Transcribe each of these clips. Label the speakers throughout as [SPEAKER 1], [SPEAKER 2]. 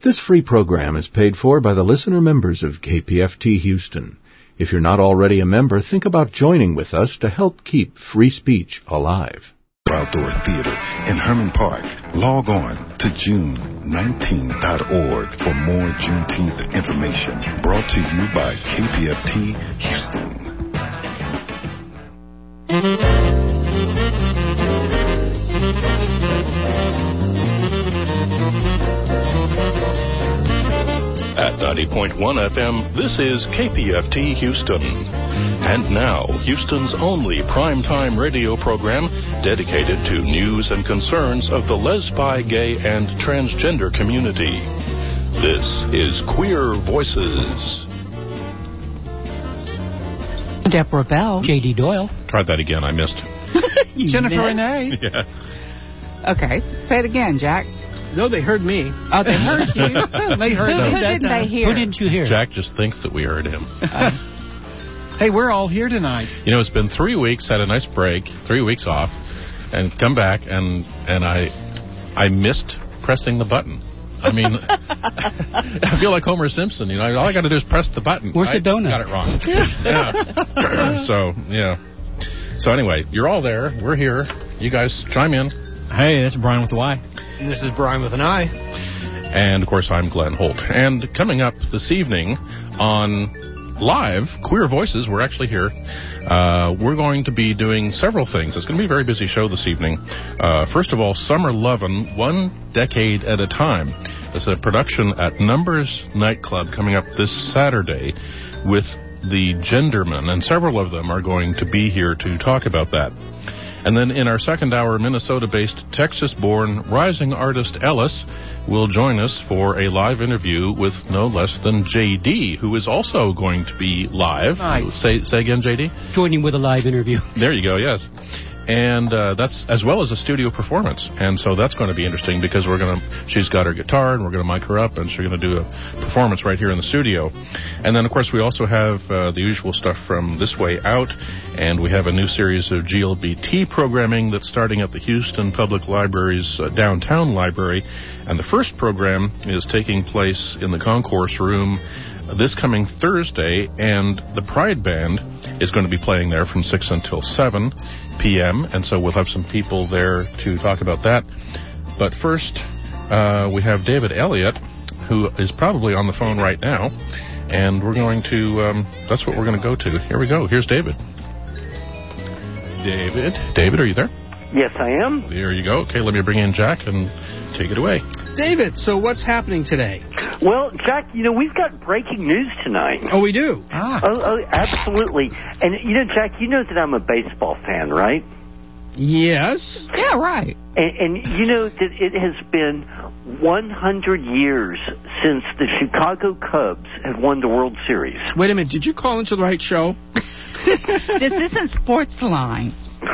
[SPEAKER 1] This free program is paid for by the listener members of KPFT Houston. If you're not already a member, think about joining with us to help keep free speech alive.
[SPEAKER 2] Outdoor Theater in Herman Park. Log on to June19.org for more Juneteenth information. Brought to you by KPFT Houston.
[SPEAKER 3] At 90.1 FM, this is KPFT Houston. And now, Houston's only primetime radio program dedicated to news and concerns of the lesbi, gay, and transgender community. This is Queer Voices.
[SPEAKER 4] Deborah Bell. J.D. Doyle.
[SPEAKER 3] Try that again, I missed.
[SPEAKER 5] Jennifer Renee.
[SPEAKER 3] Yeah.
[SPEAKER 6] Okay, say it again, Jack.
[SPEAKER 5] No, they heard me.
[SPEAKER 6] Oh, they heard you.
[SPEAKER 5] They heard me.
[SPEAKER 6] Who didn't they hear?
[SPEAKER 4] Who didn't you hear?
[SPEAKER 3] Jack just thinks that we heard him.
[SPEAKER 5] Hey, we're all here tonight.
[SPEAKER 3] You know, it's been 3 weeks, had a nice break, 3 weeks off, and come back, and I missed pressing the button. I mean, I feel like Homer Simpson. You know, all I got to do is press the button.
[SPEAKER 4] Where's the donut?
[SPEAKER 3] Got it wrong. Yeah. So anyway, you're all there. We're here. You guys chime in.
[SPEAKER 4] Hey, that's Brian with the Y.
[SPEAKER 5] And this is Brian with an I.
[SPEAKER 3] And, of course, I'm Glenn Holt. And coming up this evening on Live, Queer Voices, we're actually here. We're going to be doing several things. It's going to be a very busy show this evening. First of all, Summer Lovin', 1 decade at a time. It's a production at Numbers Nightclub coming up this Saturday with the Gendermen, and several of them are going to be here to talk about that. And then in our second hour, Minnesota-based, Texas-born rising artist Ellis will join us for a live interview with no less than J.D., who is also going to be live.
[SPEAKER 5] Hi.
[SPEAKER 3] Say again, J.D.?
[SPEAKER 4] Joining with a live interview.
[SPEAKER 3] There you go, yes. And that's as well as a studio performance. And so that's going to be interesting because she's got her guitar and we're going to mic her up and she's going to do a performance right here in the studio. And then, of course, we also have the usual stuff from This Way Out, and we have a new series of GLBT programming that's starting at the Houston Public Library's downtown library. And the first program is taking place in the concourse room this coming Thursday, and the Pride Band is going to be playing there from 6 until 7 p.m., and so we'll have some people there to talk about that. But first, we have David Elliott, who is probably on the phone right now, and we're going to, that's what we're going to go to. Here we go. Here's David. David, are you there?
[SPEAKER 7] Yes, I am.
[SPEAKER 3] There you go. Okay, let me bring in Jack and take it away.
[SPEAKER 5] David, so what's happening today?
[SPEAKER 7] Well, Jack, you know, we've got breaking news tonight.
[SPEAKER 5] Oh, we do?
[SPEAKER 7] Oh, absolutely. And, you know, Jack, you know that I'm a baseball fan, right?
[SPEAKER 5] Yes.
[SPEAKER 6] Yeah, right.
[SPEAKER 7] And you know that it has been 100 years since the Chicago Cubs have won the World Series.
[SPEAKER 5] Wait a minute, did you call into the right show?
[SPEAKER 6] This isn't Sportsline.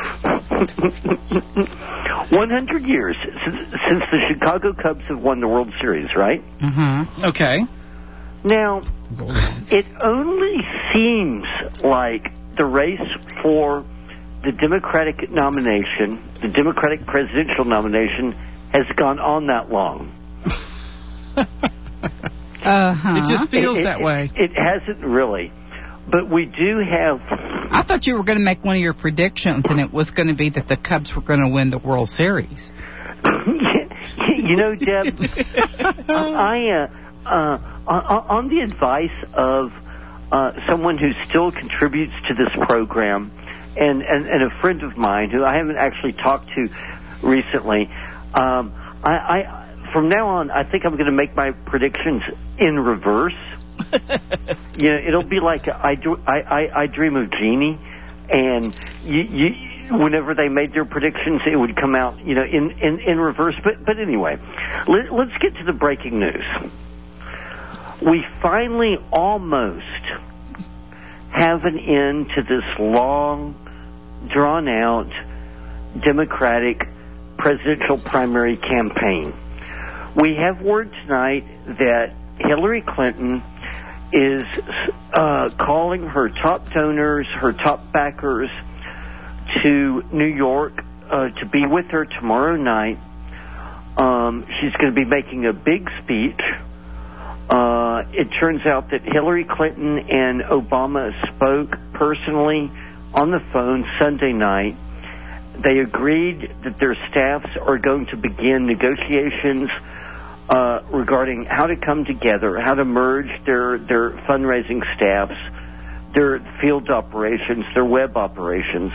[SPEAKER 7] 100 years since the Chicago Cubs have won the World Series, right?
[SPEAKER 6] Mm-hmm.
[SPEAKER 5] Okay.
[SPEAKER 7] Now, it only seems like the race for the Democratic nomination, the Democratic presidential nomination, has gone on that long.
[SPEAKER 5] It just feels that way.
[SPEAKER 7] It hasn't really. But we do have...
[SPEAKER 6] I thought you were going to make one of your predictions, and it was going to be that the Cubs were going to win the World Series.
[SPEAKER 7] You know, Deb, on the advice of someone who still contributes to this program, and a friend of mine who I haven't actually talked to recently, from now on, I think I'm going to make my predictions in reverse. You know, it'll be like I Dream of Jeannie, and you whenever they made their predictions, it would come out, you know, in reverse. But anyway, let's get to the breaking news. We finally almost have an end to this long, drawn-out Democratic presidential primary campaign. We have word tonight that Hillary Clinton is calling her top donors, her top backers to New York to be with her tomorrow night. She's going to be making a big speech it turns out that Hillary Clinton and Obama spoke personally on the phone Sunday night. They agreed that their staffs are going to begin negotiations regarding how to come together, how to merge their fundraising staffs, their field operations, their web operations.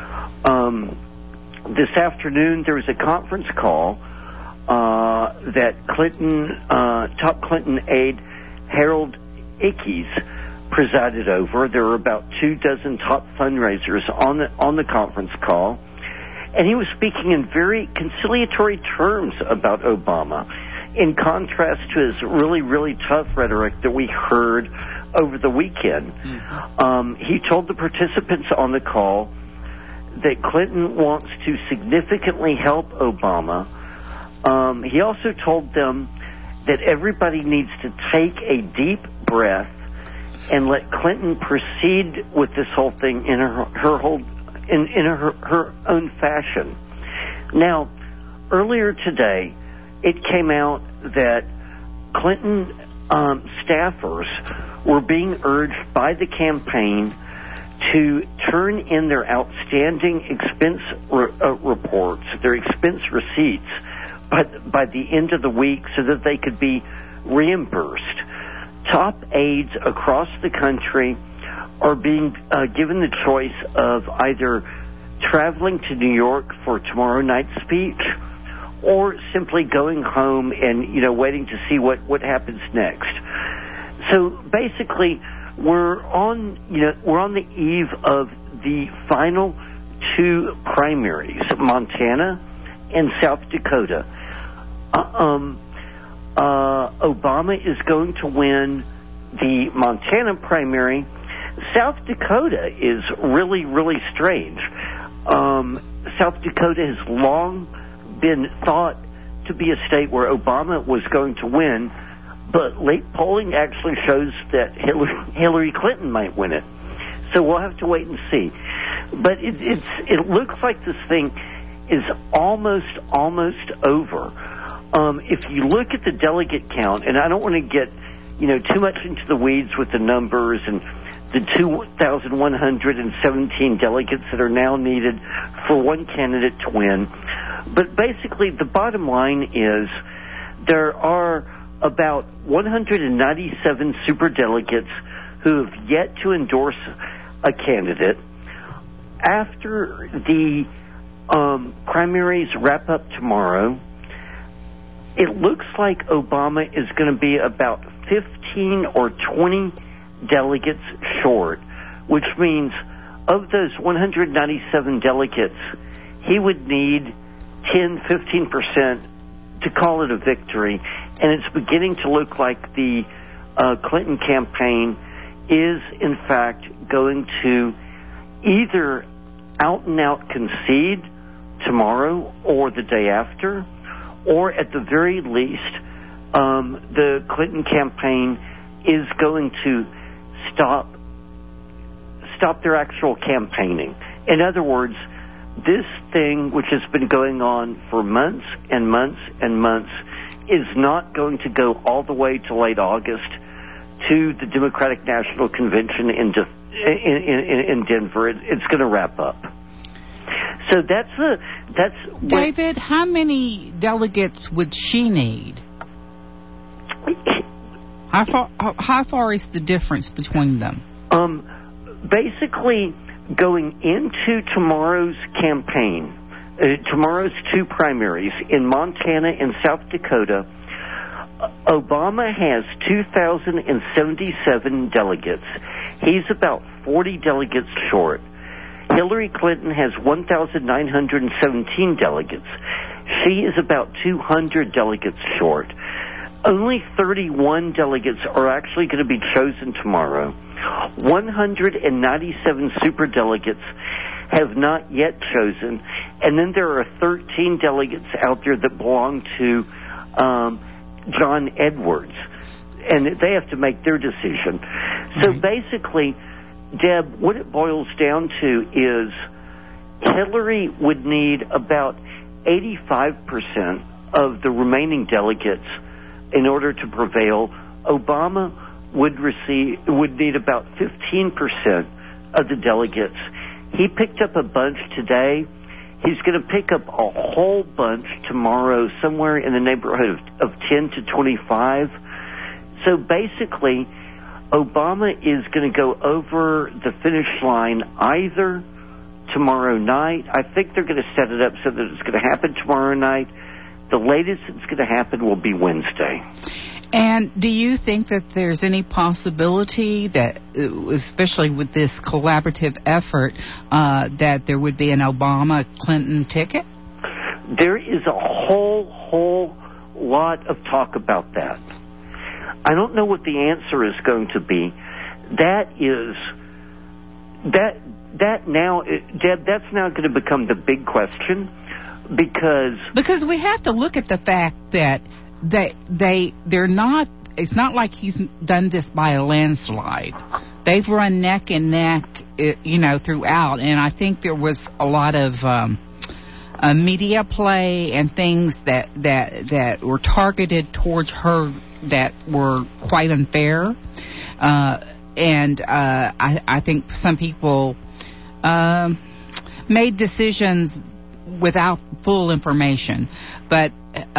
[SPEAKER 7] This afternoon, there was a conference call that top Clinton aide Harold Ickes presided over. There were about 24 top fundraisers on the conference call, and he was speaking in very conciliatory terms about Obama, in contrast to his really, really tough rhetoric that we heard over the weekend. He told the participants on the call that Clinton wants to significantly help Obama. He also told them that everybody needs to take a deep breath and let Clinton proceed with this whole thing in her own fashion. Now, earlier today, it came out that Clinton staffers were being urged by the campaign to turn in their outstanding expense reports, their expense receipts, by the end of the week so that they could be reimbursed. Top aides across the country are being given the choice of either traveling to New York for tomorrow night's speech or simply going home and, waiting to see what happens next. So basically, we're on the eve of the final two primaries, Montana and South Dakota. Obama is going to win the Montana primary. South Dakota is really, really strange. South Dakota has long been thought to be a state where Obama was going to win, but late polling actually shows that Hillary Clinton might win it. So we'll have to wait and see. But it looks like this thing is almost over. If you look at the delegate count, and I don't want to get too much into the weeds with the numbers and the 2,117 delegates that are now needed for one candidate to win, but basically the bottom line is there are about 197 superdelegates who have yet to endorse a candidate. After the primaries wrap up tomorrow, it looks like Obama is going to be about 15 or 20 delegates short, which means of those 197 delegates, he would need 10-15% to call it a victory. And it's beginning to look like the Clinton campaign is, in fact, going to either out and out concede tomorrow or the day after, or at the very least, the Clinton campaign is going to stop their actual campaigning. In other words, this thing, which has been going on for months and months and months, is not going to go all the way to late August to the Democratic National Convention in Denver. It's going to wrap up. So that's
[SPEAKER 6] David, how many delegates would she need? How far is the difference between them?
[SPEAKER 7] Basically, going into tomorrow's campaign, tomorrow's two primaries in Montana and South Dakota, Obama has 2,077 delegates. He's about 40 delegates short. Hillary Clinton has 1,917 delegates. She is about 200 delegates short. Only 31 delegates are actually going to be chosen tomorrow. 197 superdelegates have not yet chosen, and then there are 13 delegates out there that belong to John Edwards, and they have to make their decision. So basically, Deb, what it boils down to is Hillary would need about 85% of the remaining delegates in order to prevail. Obama would need about 15% of the delegates. He picked up a bunch today. He's going to pick up a whole bunch tomorrow, somewhere in the neighborhood of 10 to 25. So basically, Obama is going to go over the finish line either tomorrow night. I think they're going to set it up so that it's going to happen tomorrow night. The latest it's going to happen will be Wednesday.
[SPEAKER 6] And do you think that there's any possibility that, especially with this collaborative effort, that there would be an Obama-Clinton ticket?
[SPEAKER 7] There is a whole lot of talk about that. I don't know what the answer is going to be. That now, Deb, that's now going to become the big question, because
[SPEAKER 6] we have to look at the fact that they're not. It's not like he's done this by a landslide. They've run neck and neck, throughout, and I think there was a lot of media play and things that were targeted towards her that were quite unfair, and I think some people made decisions without full information. But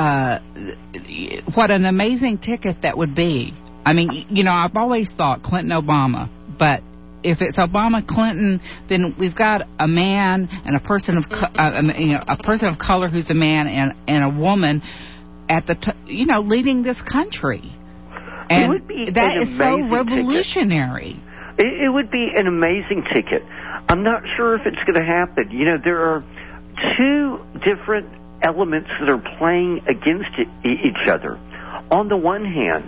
[SPEAKER 6] what an amazing ticket that would be. I mean, I've always thought Clinton-Obama, but if it's Obama-Clinton, then we've got a man and a person of a person of color who's a man and a woman at the leading this country. And that is so revolutionary.
[SPEAKER 7] It would be an amazing ticket. I'm not sure if it's going to happen. There are two different elements that are playing against each other. On the one hand,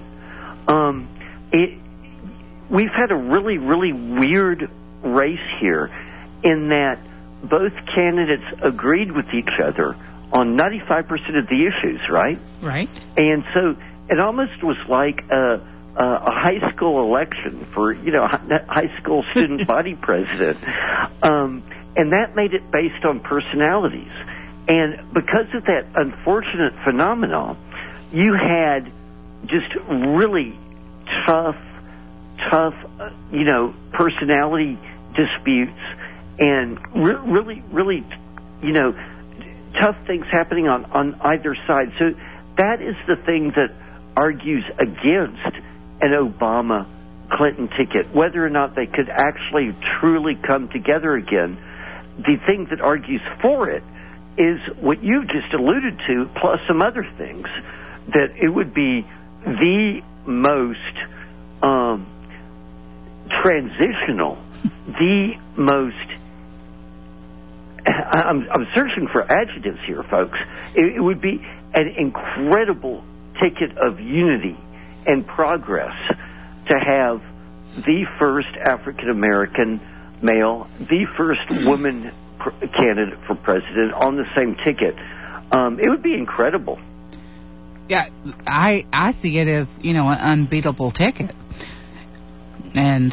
[SPEAKER 7] we've had a really, really weird race here in that both candidates agreed with each other on 95% of the issues, right?
[SPEAKER 6] Right.
[SPEAKER 7] And so it almost was like a high school election for, high school student body president. And that made it based on personalities. And because of that unfortunate phenomenon, you had just really tough, personality disputes and really, really, tough things happening on either side. So that is the thing that argues against an Obama-Clinton ticket, whether or not they could actually truly come together again. The thing that argues for it is what you just alluded to, plus some other things, that it would be the most transitional, the most... I'm searching for adjectives here, folks. It would be an incredible ticket of unity and progress to have the first African-American male, the first woman candidate for president on the same ticket. It would be incredible.
[SPEAKER 6] Yeah, I see it as, an unbeatable ticket. And,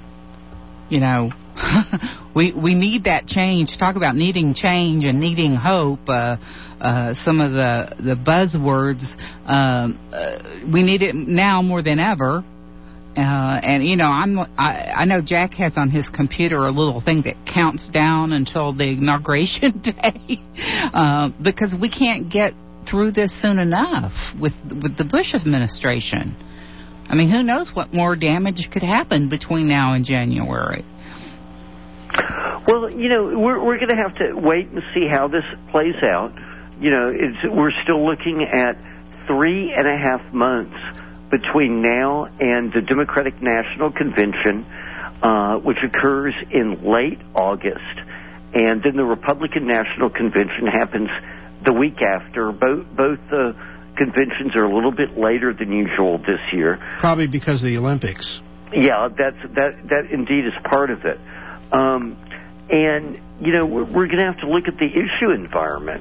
[SPEAKER 6] we need that change. Talk about needing change and needing hope. Some of the buzzwords, we need it now more than ever. And I know Jack has on his computer a little thing that counts down until the inauguration day, because we can't get through this soon enough with the Bush administration. I mean, who knows what more damage could happen between now and January.
[SPEAKER 7] Well, we're going to have to wait and see how this plays out. We're still looking at 3.5 months between now and the Democratic National Convention, which occurs in late August, and then the Republican National Convention happens the week after. Both the conventions are a little bit later than usual this year.
[SPEAKER 5] Probably because of the Olympics.
[SPEAKER 7] Yeah, that indeed is part of it. And we're going to have to look at the issue environment.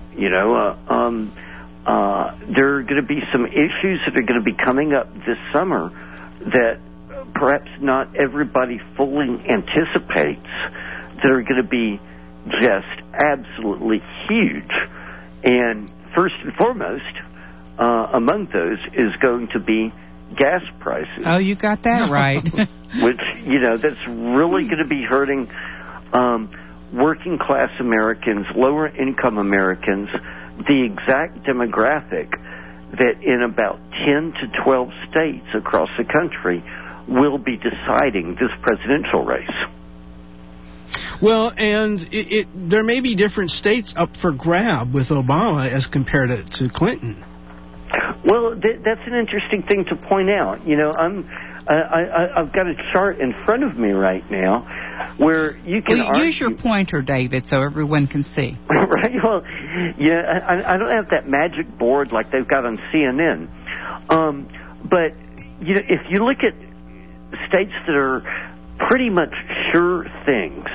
[SPEAKER 7] There are going to be some issues that are going to be coming up this summer that perhaps not everybody fully anticipates, that are going to be just absolutely huge. And first and foremost, among those is going to be gas prices.
[SPEAKER 6] Oh, you got that right.
[SPEAKER 7] Which, that's really going to be hurting working class Americans, lower income Americans, the exact demographic that in about 10 to 12 states across the country will be deciding this presidential race.
[SPEAKER 5] Well, and there may be different states up for grab with Obama as compared to Clinton.
[SPEAKER 7] Well, that's an interesting thing to point out. I've got a chart in front of me right now where you can argue...
[SPEAKER 6] Use your pointer, David, so everyone can see.
[SPEAKER 7] Right? Well, I don't have that magic board like they've got on CNN. But, if you look at states that are pretty much sure things,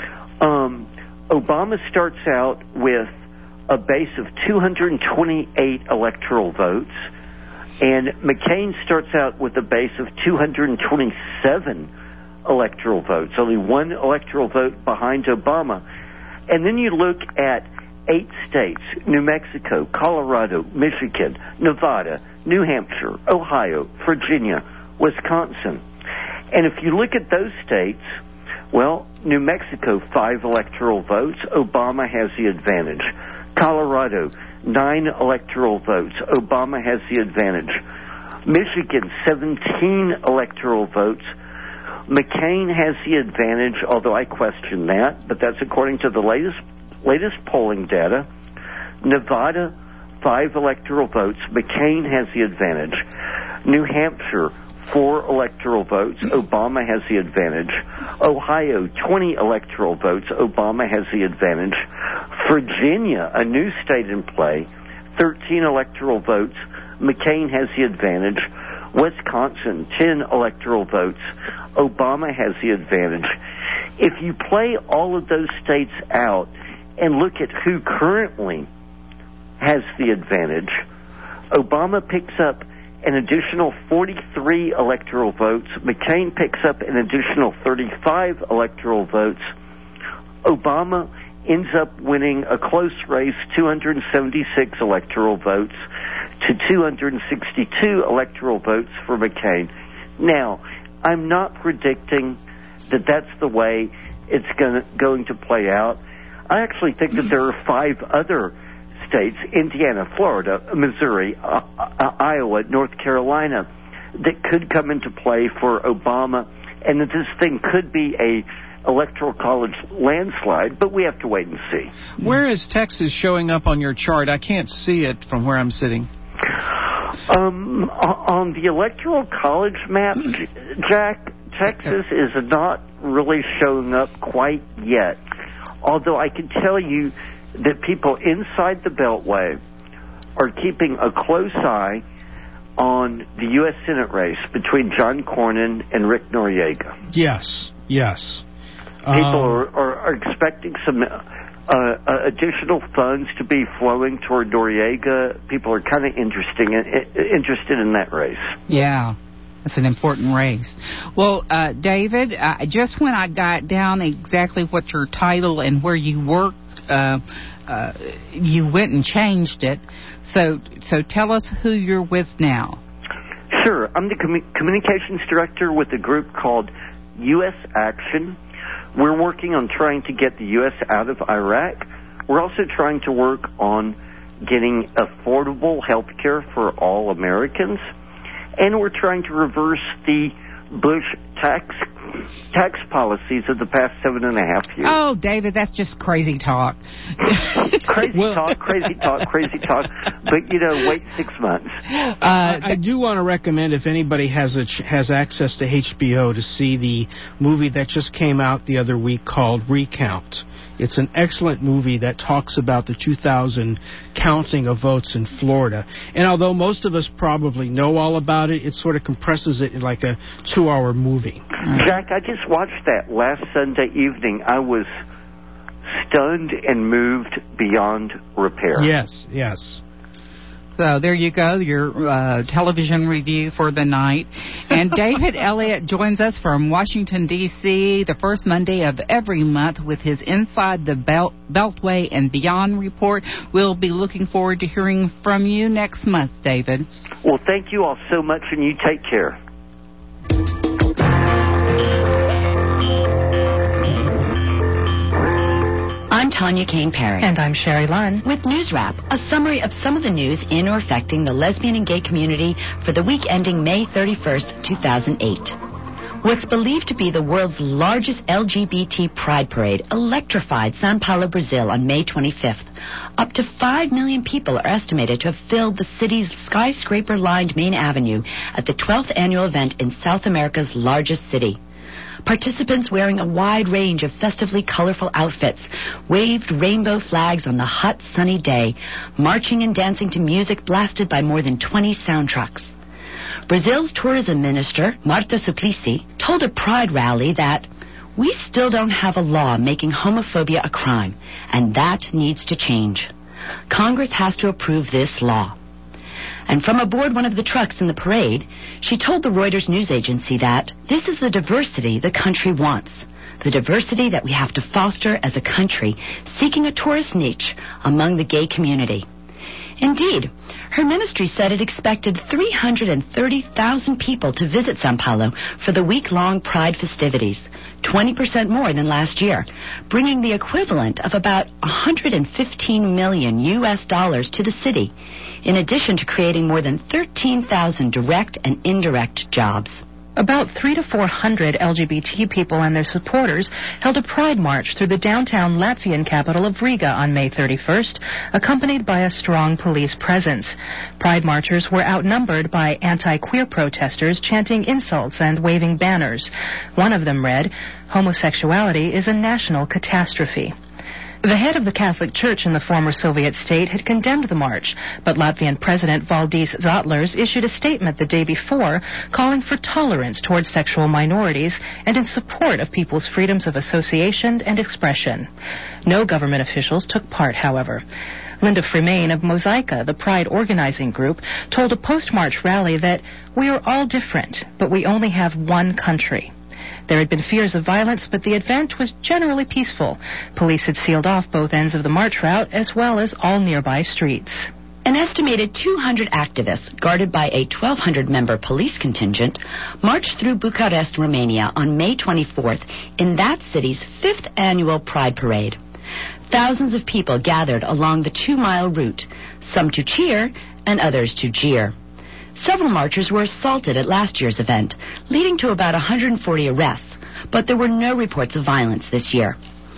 [SPEAKER 7] Obama starts out with a base of 228 electoral votes, and McCain starts out with a base of 227 electoral votes, only one electoral vote behind Obama. And then you look at 8 states, New Mexico, Colorado, Michigan, Nevada, New Hampshire, Ohio, Virginia, Wisconsin. And if you look at those states, well, New Mexico, 5 electoral votes, Obama has the advantage. Colorado, 9 electoral votes, Obama has the advantage. Michigan, 17 electoral votes, McCain has the advantage, although I question that, but that's according to the latest polling data. Nevada, 5 electoral votes, McCain has the advantage. New Hampshire, 4 electoral votes, Obama has the advantage. Ohio, 20 electoral votes, Obama has the advantage. Virginia, a new state in play, 13 electoral votes, McCain has the advantage. Wisconsin, 10 electoral votes, Obama has the advantage. If you play all of those states out and look at who currently has the advantage, Obama picks up an additional 43 electoral votes. McCain picks up an additional 35 electoral votes. Obama ends up winning a close race, 276 electoral votes to 262 electoral votes for McCain. Now, I'm not predicting that that's the way it's going to play out. I actually think that there are 5 other states, Indiana, Florida, Missouri, Iowa, North Carolina, that could come into play for Obama, and that this thing could be a electoral college landslide, but we have to wait and see.
[SPEAKER 8] Where is Texas showing up on your chart? I can't see it from where I'm sitting.
[SPEAKER 7] On the electoral college map, Jack, Texas is not really showing up quite yet, although I can tell you that people inside the Beltway are keeping a close eye on the U.S. Senate race between John Cornyn and Rick Noriega.
[SPEAKER 5] Yes.
[SPEAKER 7] People are expecting some additional funds to be flowing toward Noriega. People are kind of interested in that race.
[SPEAKER 6] Yeah. That's an important race. Well, David, just when I got down exactly what your title and where you worked, you went and changed it. So tell us who you're with now.
[SPEAKER 7] Sure. I'm the communications director with a group called U.S. Action. We're working on trying to get the U.S. out of Iraq. We're also trying to work on getting affordable health care for all Americans. And we're trying to reverse the Bush tax policies of the past 7.5 years.
[SPEAKER 6] Oh, David, that's just crazy talk.
[SPEAKER 7] Crazy talk. But, wait 6 months.
[SPEAKER 5] I do want to recommend, if anybody has access to HBO, to see the movie that just came out the other week called Recount. It's an excellent movie that talks about the 2000 counting of votes in Florida. And although most of us probably know all about it, it sort of compresses it in like a 2-hour movie.
[SPEAKER 7] Jack, I just watched that last Sunday evening. I was stunned and moved beyond repair.
[SPEAKER 5] Yes.
[SPEAKER 6] So there you go, your television review for the night. And David Elliott joins us from Washington, D.C., the first Monday of every month with his Inside the Beltway and Beyond report. We'll be looking forward to hearing from you next month, David.
[SPEAKER 7] Well, thank you all so much, and you take care.
[SPEAKER 9] I'm Tanya Kane Perry.
[SPEAKER 10] And I'm Sherry Lunn.
[SPEAKER 9] With News Wrap, a summary of some of the news in or affecting the lesbian and gay community for the week ending May 31st, 2008. What's believed to be the world's largest LGBT pride parade electrified São Paulo, Brazil on May 25th. Up to 5 million people are estimated to have filled the city's skyscraper-lined main avenue at the 12th annual event in South America's largest city. Participants wearing a wide range of festively colorful outfits waved rainbow flags on the hot, sunny day, marching and dancing to music blasted by more than 20 sound trucks. Brazil's tourism minister, Marta Suplicy, told a pride rally that we still don't have a law making homophobia a crime, and that needs to change. Congress has to approve this law. And from aboard one of the trucks in the parade, she told the Reuters news agency that this is the diversity the country wants, the diversity that we have to foster as a country seeking a tourist niche among the gay community. Indeed, her ministry said it expected 330,000 people to visit São Paulo for the week-long Pride festivities, 20% more than last year, bringing the equivalent of about $115 million to the city, in addition to creating more than 13,000 direct and indirect jobs.
[SPEAKER 10] About 300 to 400 LGBT people and their supporters held a pride march through the downtown Latvian capital of Riga on May 31st, accompanied by a strong police presence. Pride marchers were outnumbered by anti-queer protesters chanting insults and waving banners. One of them read, "Homosexuality is a national catastrophe." The head of the Catholic Church in the former Soviet state had condemned the march, but Latvian President Valdis Zatlers issued a statement the day before calling for tolerance towards sexual minorities and in support of people's freedoms of association and expression. No government officials took part, however. Linda Freemain of Mosaica, the Pride organizing group, told a post-march rally that we are all different, but we only have one country. There had been fears of violence, but the event was generally peaceful. Police had sealed off both ends of the march route, as well as all nearby streets.
[SPEAKER 9] An estimated 200 activists, guarded by a 1,200-member police contingent, marched through Bucharest, Romania on May 24th in that city's 5th annual Pride Parade. Thousands of people gathered along the 2-mile route, some to cheer and others to jeer. Several marchers were assaulted at last year's event, leading to about 140 arrests, but there were no reports of violence this year.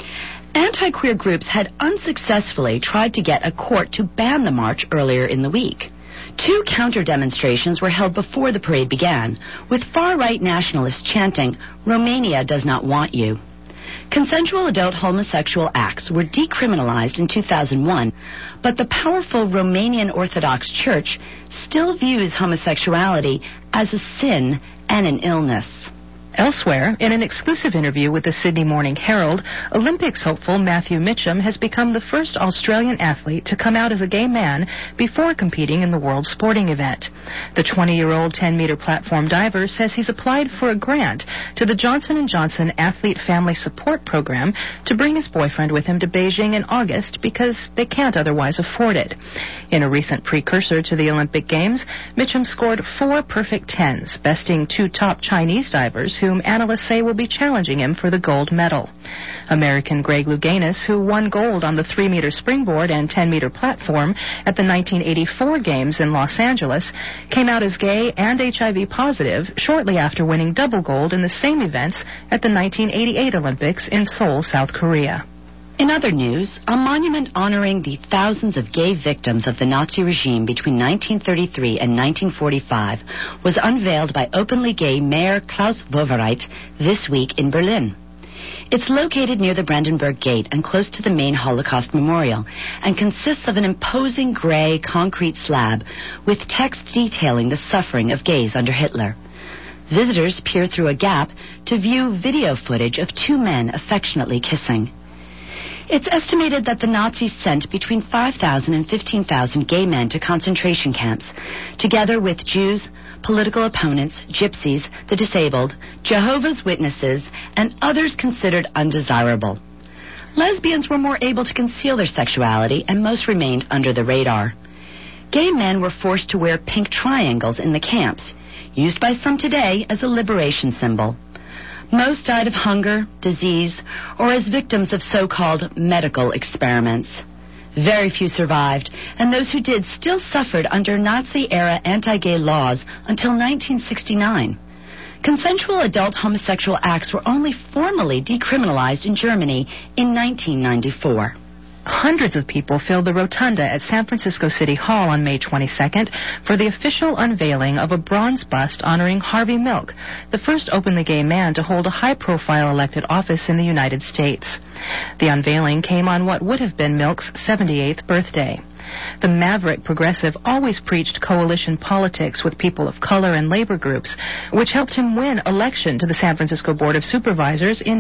[SPEAKER 9] Anti-queer groups had unsuccessfully tried to get a court to ban the march earlier in the week. 2 counter-demonstrations were held before the parade began, with far-right nationalists chanting, "Romania does not want you." Consensual adult homosexual acts were decriminalized in 2001, but the powerful Romanian Orthodox Church still views homosexuality as a sin and an illness.
[SPEAKER 10] Elsewhere, in an exclusive interview with the Sydney Morning Herald, Olympics hopeful Matthew Mitchum has become the first Australian athlete to come out as a gay man before competing in the World Sporting event. The 20-year-old 10-meter platform diver says he's applied for a grant to the Johnson & Johnson Athlete Family Support Program to bring his boyfriend with him to Beijing in August because they can't otherwise afford it. In a recent precursor to the Olympic Games, Mitchum scored 4 perfect tens, besting 2 top Chinese divers whom analysts say will be challenging him for the gold medal. American Greg Louganis, who won gold on the 3-meter springboard and 10-meter platform at the 1984 Games in Los Angeles, came out as gay and HIV positive shortly after winning double gold in the same events at the 1988 Olympics in Seoul, South Korea.
[SPEAKER 9] In other news, a monument honoring the thousands of gay victims of the Nazi regime between 1933 and 1945 was unveiled by openly gay Mayor Klaus Wowereit this week in Berlin. It's located near the Brandenburg Gate and close to the main Holocaust Memorial and consists of an imposing gray concrete slab with text detailing the suffering of gays under Hitler. Visitors peer through a gap to view video footage of 2 men affectionately kissing. It's estimated that the Nazis sent between 5,000 and 15,000 gay men to concentration camps, together with Jews, political opponents, gypsies, the disabled, Jehovah's Witnesses, and others considered undesirable. Lesbians were more able to conceal their sexuality, and most remained under the radar. Gay men were forced to wear pink triangles in the camps, used by some today as a liberation symbol. Most died of hunger, disease, or as victims of so-called medical experiments. Very few survived, and those who did still suffered under Nazi-era anti-gay laws until 1969. Consensual adult homosexual acts were only formally decriminalized in Germany in 1994.
[SPEAKER 10] Hundreds of people filled the rotunda at San Francisco City Hall on May 22nd for the official unveiling of a bronze bust honoring Harvey Milk, the first openly gay man to hold a high-profile elected office in the United States. The unveiling came on what would have been Milk's 78th birthday. The maverick progressive always preached coalition politics with people of color and labor groups, which helped him win election to the San Francisco Board of Supervisors in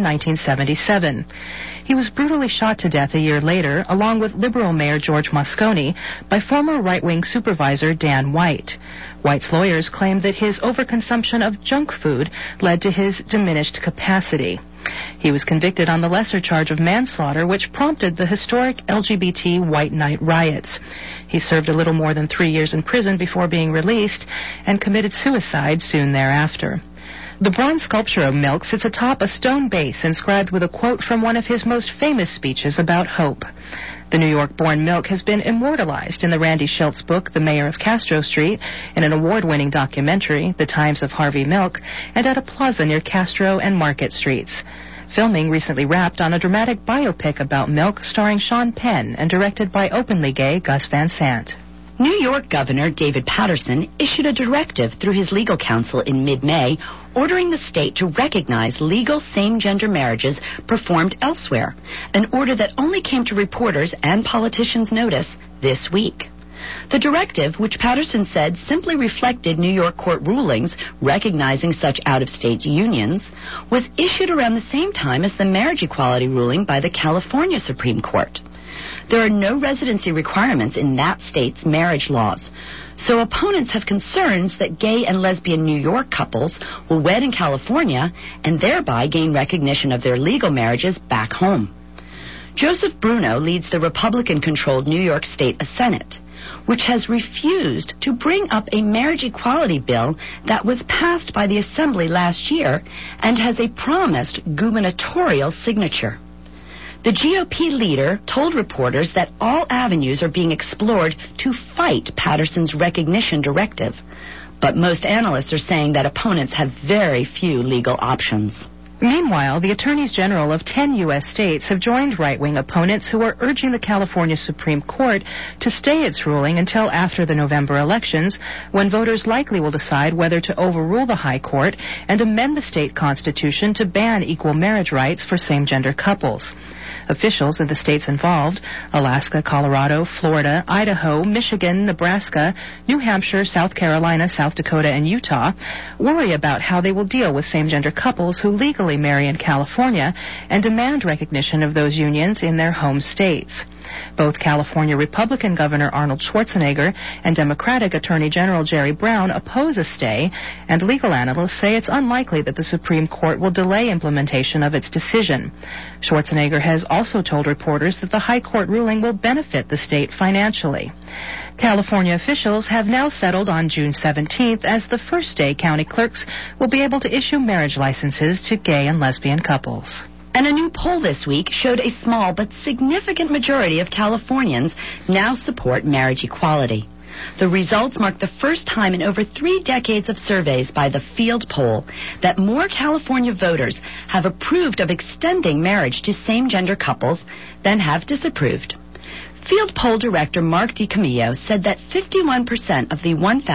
[SPEAKER 10] 1977. He was brutally shot to death a year later, along with liberal Mayor George Moscone, by former right-wing supervisor Dan White. White's lawyers claimed that his overconsumption of junk food led to his diminished capacity. He was convicted on the lesser charge of manslaughter, which prompted the historic LGBT White Night riots. He served a little more than 3 years in prison before being released and committed suicide soon thereafter. The bronze sculpture of Milk sits atop a stone base inscribed with a quote from one of his most famous speeches about hope. The New York-born Milk has been immortalized in the Randy Schultz book, The Mayor of Castro Street, in an award-winning documentary, The Times of Harvey Milk, and at a plaza near Castro and Market Streets. Filming recently wrapped on a dramatic biopic about Milk starring Sean Penn and directed by openly gay Gus Van Sant.
[SPEAKER 9] New York Governor David Paterson issued a directive through his legal counsel in mid-May ordering the state to recognize legal same-gender marriages performed elsewhere, an order that only came to reporters and politicians' notice this week. The directive, which Paterson said simply reflected New York court rulings recognizing such out-of-state unions, was issued around the same time as the marriage equality ruling by the California Supreme Court. There are no residency requirements in that state's marriage laws, so opponents have concerns that gay and lesbian New York couples will wed in California and thereby gain recognition of their legal marriages back home. Joseph Bruno leads the Republican-controlled New York State Senate, which has refused to bring up a marriage equality bill that was passed by the Assembly last year and has a promised gubernatorial signature. The GOP leader told reporters that all avenues are being explored to fight Paterson's recognition directive, but most analysts are saying that opponents have very few legal options.
[SPEAKER 10] Meanwhile, the attorneys general of 10 U.S. states have joined right-wing opponents who are urging the California Supreme Court to stay its ruling until after the November elections, when voters likely will decide whether to overrule the High Court and amend the state constitution to ban equal marriage rights for same-gender couples. Officials in the states involved, Alaska, Colorado, Florida, Idaho, Michigan, Nebraska, New Hampshire, South Carolina, South Dakota, and Utah, worry about how they will deal with same-gender couples who legally marry in California and demand recognition of those unions in their home states. Both California Republican Governor Arnold Schwarzenegger and Democratic Attorney General Jerry Brown oppose a stay, and legal analysts say it's unlikely that the Supreme Court will delay implementation of its decision. Schwarzenegger has also told reporters that the High Court ruling will benefit the state financially. California officials have now settled on June 17th as the first day county clerks will be able to issue marriage licenses to gay and lesbian couples.
[SPEAKER 9] And a new poll this week showed a small but significant majority of Californians now support marriage equality. The results mark the first time in over 3 decades of surveys by the Field Poll that more California voters have approved of extending marriage to same-gender couples than have disapproved. Field Poll Director Mark DiCamillo said that 51% of the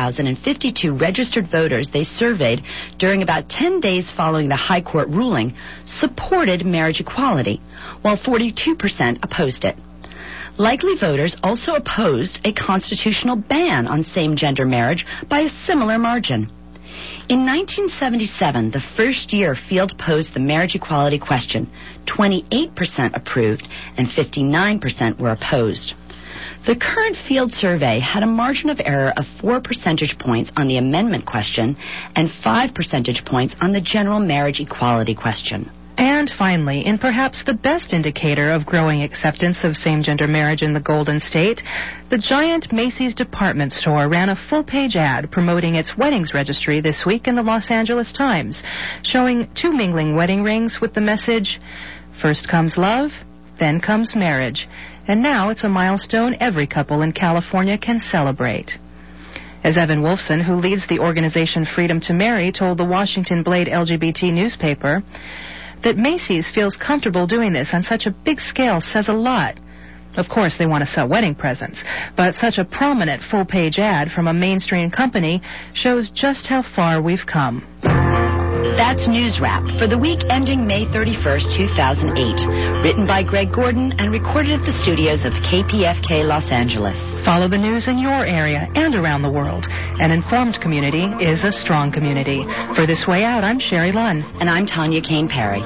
[SPEAKER 9] 1,052 registered voters they surveyed during about 10 days following the High Court ruling supported marriage equality, while 42% opposed it. Likely voters also opposed a constitutional ban on same-gender marriage by a similar margin. In 1977, the first year Field posed the marriage equality question, 28% approved and 59% were opposed. The current Field survey had a margin of error of 4 percentage points on the amendment question and 5 percentage points on the general marriage equality question.
[SPEAKER 10] And finally, in perhaps the best indicator of growing acceptance of same-gender marriage in the Golden State, the giant Macy's department store ran a full-page ad promoting its weddings registry this week in the Los Angeles Times, showing 2 mingling wedding rings with the message, "First comes love, then comes marriage." And now it's a milestone every couple in California can celebrate. As Evan Wolfson, who leads the organization Freedom to Marry, told the Washington Blade LGBT newspaper, that Macy's feels comfortable doing this on such a big scale says a lot. Of course, they want to sell wedding presents, but such a prominent full-page ad from a mainstream company shows just how far we've come.
[SPEAKER 9] That's News Wrap for the week ending May 31st, 2008. Written by Greg Gordon and recorded at the studios of KPFK Los Angeles.
[SPEAKER 10] Follow the news in your area and around the world. An informed community is a strong community. For This Way Out, I'm Sherry Lunn.
[SPEAKER 9] And I'm Tanya Kane Perry.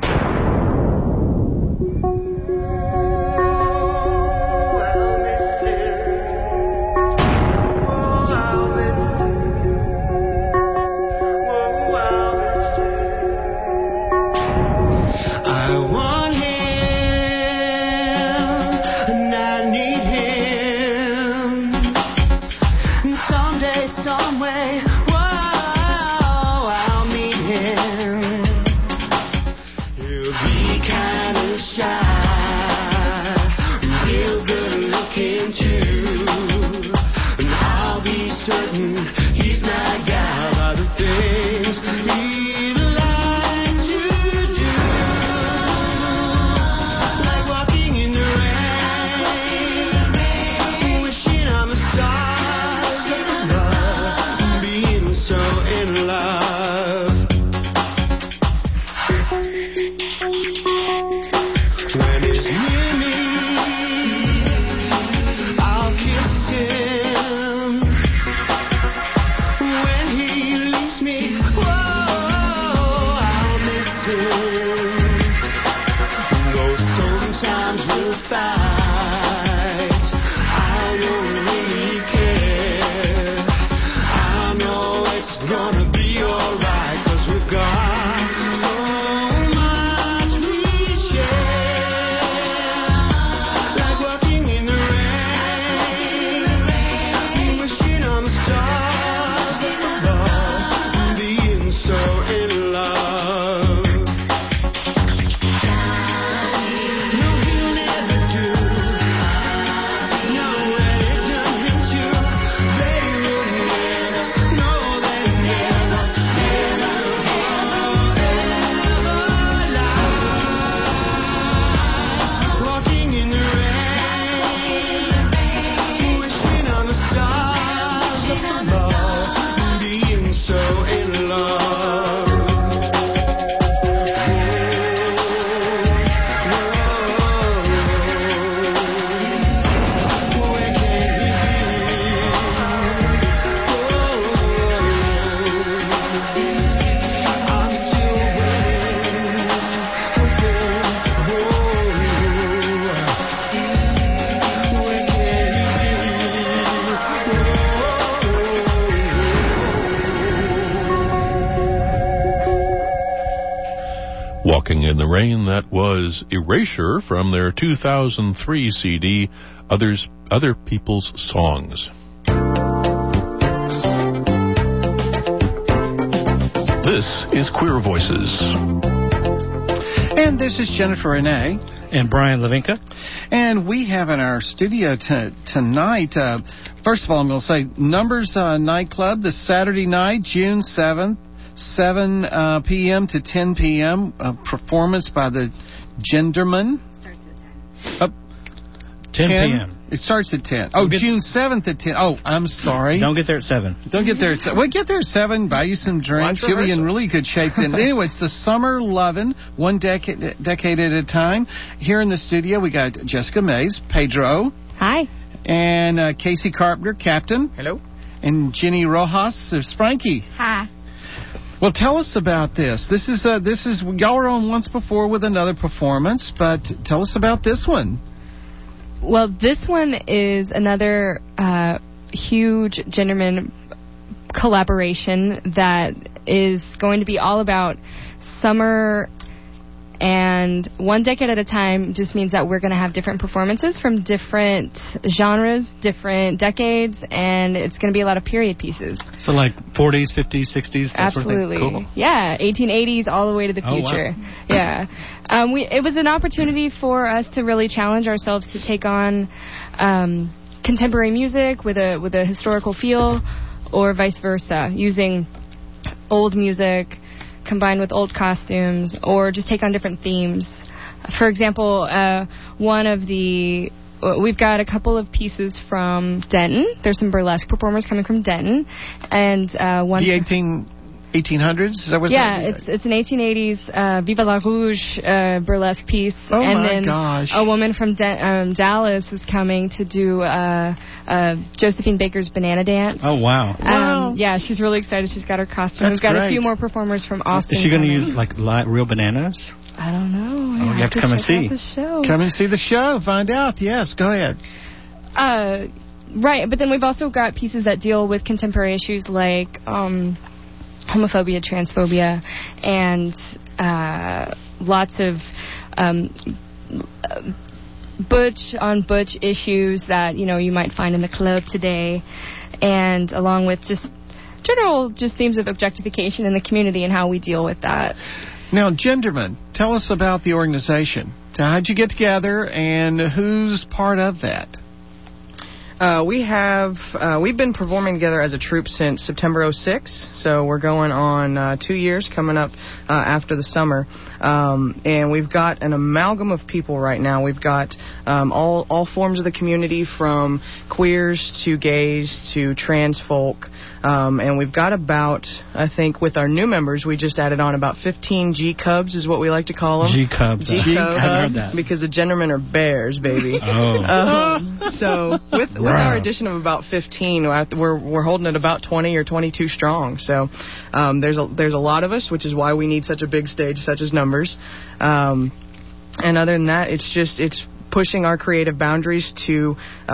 [SPEAKER 3] Walking in the Rain, that was Erasure from their 2003 CD, Other People's Songs. This is Queer Voices.
[SPEAKER 8] And this is Jennifer Renee.
[SPEAKER 4] And Brian Levinka.
[SPEAKER 8] And we have in our studio tonight, first of all, I'm going to say Numbers Nightclub, this Saturday night, June 7th. 7 p.m. to 10 p.m. A performance by the Genderman.
[SPEAKER 4] Starts at 10 p.m.
[SPEAKER 8] It starts at 10. Oh, June 7th at 10. Oh, I'm sorry.
[SPEAKER 4] Don't get there at 7.
[SPEAKER 8] Don't get there at 7. Well, get there at 7, buy you some drinks. You'll be in really good shape then. Anyway, it's the Summer Lovin', one decade at a time. Here in the studio, we got Jessica Mays, Pedro.
[SPEAKER 11] Hi.
[SPEAKER 8] And Casey Carpenter, Captain.
[SPEAKER 11] Hello.
[SPEAKER 8] And Jenny Rojas of Frankie.
[SPEAKER 11] Hi.
[SPEAKER 8] Well, tell us about this. This is y'all were on once before with another performance, but tell us about this one.
[SPEAKER 11] Well, this one is another huge Genderman collaboration that is going to be all about summer, and one decade at a time just means that we're going to have different performances from different genres, different decades, and it's going to be a lot of period pieces.
[SPEAKER 4] So like 40s, 50s, 60s, that
[SPEAKER 11] Absolutely.
[SPEAKER 4] sort of thing? Cool.
[SPEAKER 11] Yeah, 1880s all the way to the future.
[SPEAKER 4] Oh, wow.
[SPEAKER 11] Yeah. It was an opportunity for us to really challenge ourselves to take on contemporary music with a historical feel, or vice versa, using old music combined with old costumes, or just take on different themes. For example, we've got a couple of pieces from Denton. There's some burlesque performers coming from Denton, and one.
[SPEAKER 8] The 1800s? Is that what?
[SPEAKER 11] Yeah, it's an 1880s Viva la Rouge burlesque piece.
[SPEAKER 8] Oh,
[SPEAKER 11] and
[SPEAKER 8] my
[SPEAKER 11] then
[SPEAKER 8] gosh.
[SPEAKER 11] A woman from Dallas is coming to do Josephine Baker's Banana Dance.
[SPEAKER 4] Oh, wow.
[SPEAKER 11] Yeah, she's really excited. She's got her costume.
[SPEAKER 8] That's
[SPEAKER 11] We've got
[SPEAKER 8] great.
[SPEAKER 11] a few more performers from Austin.
[SPEAKER 4] Is she going to
[SPEAKER 11] coming.
[SPEAKER 4] use like real bananas?
[SPEAKER 11] I don't know.
[SPEAKER 4] Oh, you have to come and
[SPEAKER 11] check out
[SPEAKER 4] see.
[SPEAKER 11] the show.
[SPEAKER 8] Come and see the show. Find out. Yes, go ahead.
[SPEAKER 11] Right, but then we've also got pieces that deal with contemporary issues like homophobia, transphobia, and lots of butch on butch issues that you might find in the club today, and along with just general themes of objectification in the community and how we deal with that.
[SPEAKER 8] Now, Genderman, tell us about the organization. So how'd you get together, and who's part of that?
[SPEAKER 12] We've been performing together as a troupe since September 06, so we're going on 2 years coming up after the summer. And we've got an amalgam of people right now. We've got all forms of the community, from queers to gays to trans folk. And we've got about, I think, with our new members, we just added on about 15 G-Cubs is what we like to call them.
[SPEAKER 4] G-Cubs.
[SPEAKER 12] G-Cubs, because the Gendermen are bears, baby.
[SPEAKER 4] Oh.
[SPEAKER 12] So with our addition of about 15, we're holding at about 20 or 22 strong. So there's a lot of us, which is why we need such a big stage, such as numbers. And other than that, it's pushing our creative boundaries to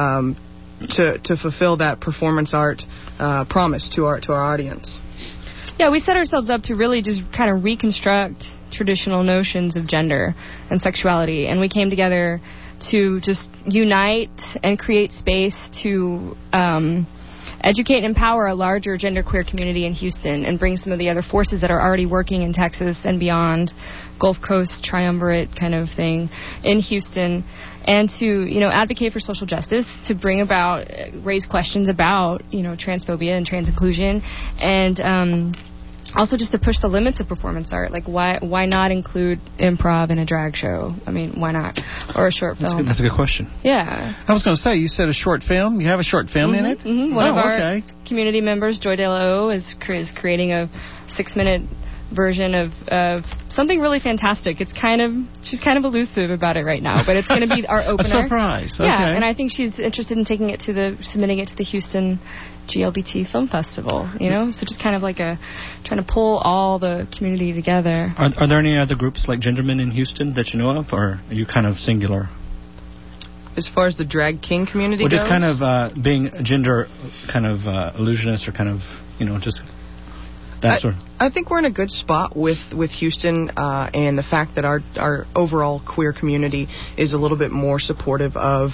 [SPEAKER 12] fulfill that performance art promise to our audience.
[SPEAKER 11] Yeah, we set ourselves up to really just kind of reconstruct traditional notions of gender and sexuality, and we came together to just unite and create space to educate and empower a larger genderqueer community in Houston, and bring some of the other forces that are already working in Texas and beyond, Gulf Coast triumvirate kind of thing in Houston, and to advocate for social justice, to bring about, raise questions about transphobia and trans inclusion, and also just to push the limits of performance art. Like, why not include improv in a drag show? I mean, why not? Or a short film.
[SPEAKER 4] That's a good question.
[SPEAKER 11] Yeah.
[SPEAKER 8] I was going to say, you said a short film. You have a short film in it?
[SPEAKER 11] Mm-hmm. One of our community members, Joy De La O, is creating a 6-minute version of something really fantastic. She's kind of elusive about it right now, but it's going to be our opener.
[SPEAKER 8] A surprise. Okay.
[SPEAKER 11] Yeah, and I think she's interested in submitting it to the Houston GLBT Film Festival, so just kind of like trying to pull all the community together.
[SPEAKER 4] Are there any other groups like Genderman in Houston that you know of, or are you kind of singular?
[SPEAKER 12] As far as the drag king community
[SPEAKER 4] goes?
[SPEAKER 12] Just
[SPEAKER 4] kind of being gender kind of illusionist, or kind of, just that sort of...
[SPEAKER 12] I think we're in a good spot with Houston, and the fact that our overall queer community is a little bit more supportive of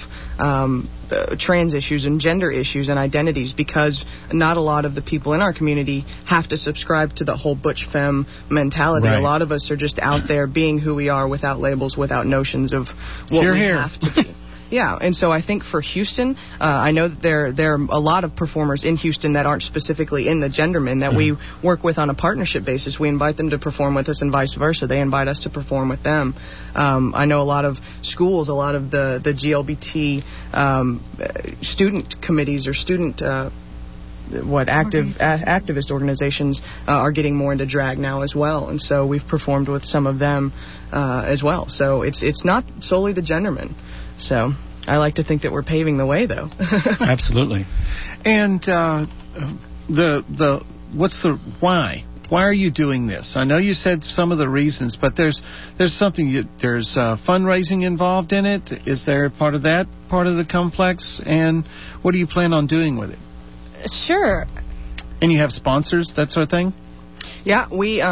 [SPEAKER 12] trans issues and gender issues and identities, because not a lot of the people in our community have to subscribe to the whole butch femme mentality.
[SPEAKER 8] Right.
[SPEAKER 12] A lot of us are just out there being who we are, without labels, without notions of what we have to be. Yeah, and so I think for Houston, I know that there are a lot of performers in Houston that aren't specifically in the Genderman that we work with on a partnership basis. We invite them to perform with us, and vice versa. They invite us to perform with them. I know a lot of schools, a lot of the GLBT student committees or student activist organizations are getting more into drag now as well, and so we've performed with some of them as well. So it's not solely the Genderman. So I like to think that we're paving the way, though.
[SPEAKER 4] Absolutely.
[SPEAKER 8] And what's the why? Why are you doing this? I know you said some of the reasons, but there's something. There's fundraising involved in it. Is there part of that part of the complex? And what do you plan on doing with it?
[SPEAKER 11] Sure.
[SPEAKER 8] And you have sponsors, that sort of thing?
[SPEAKER 12] Yeah,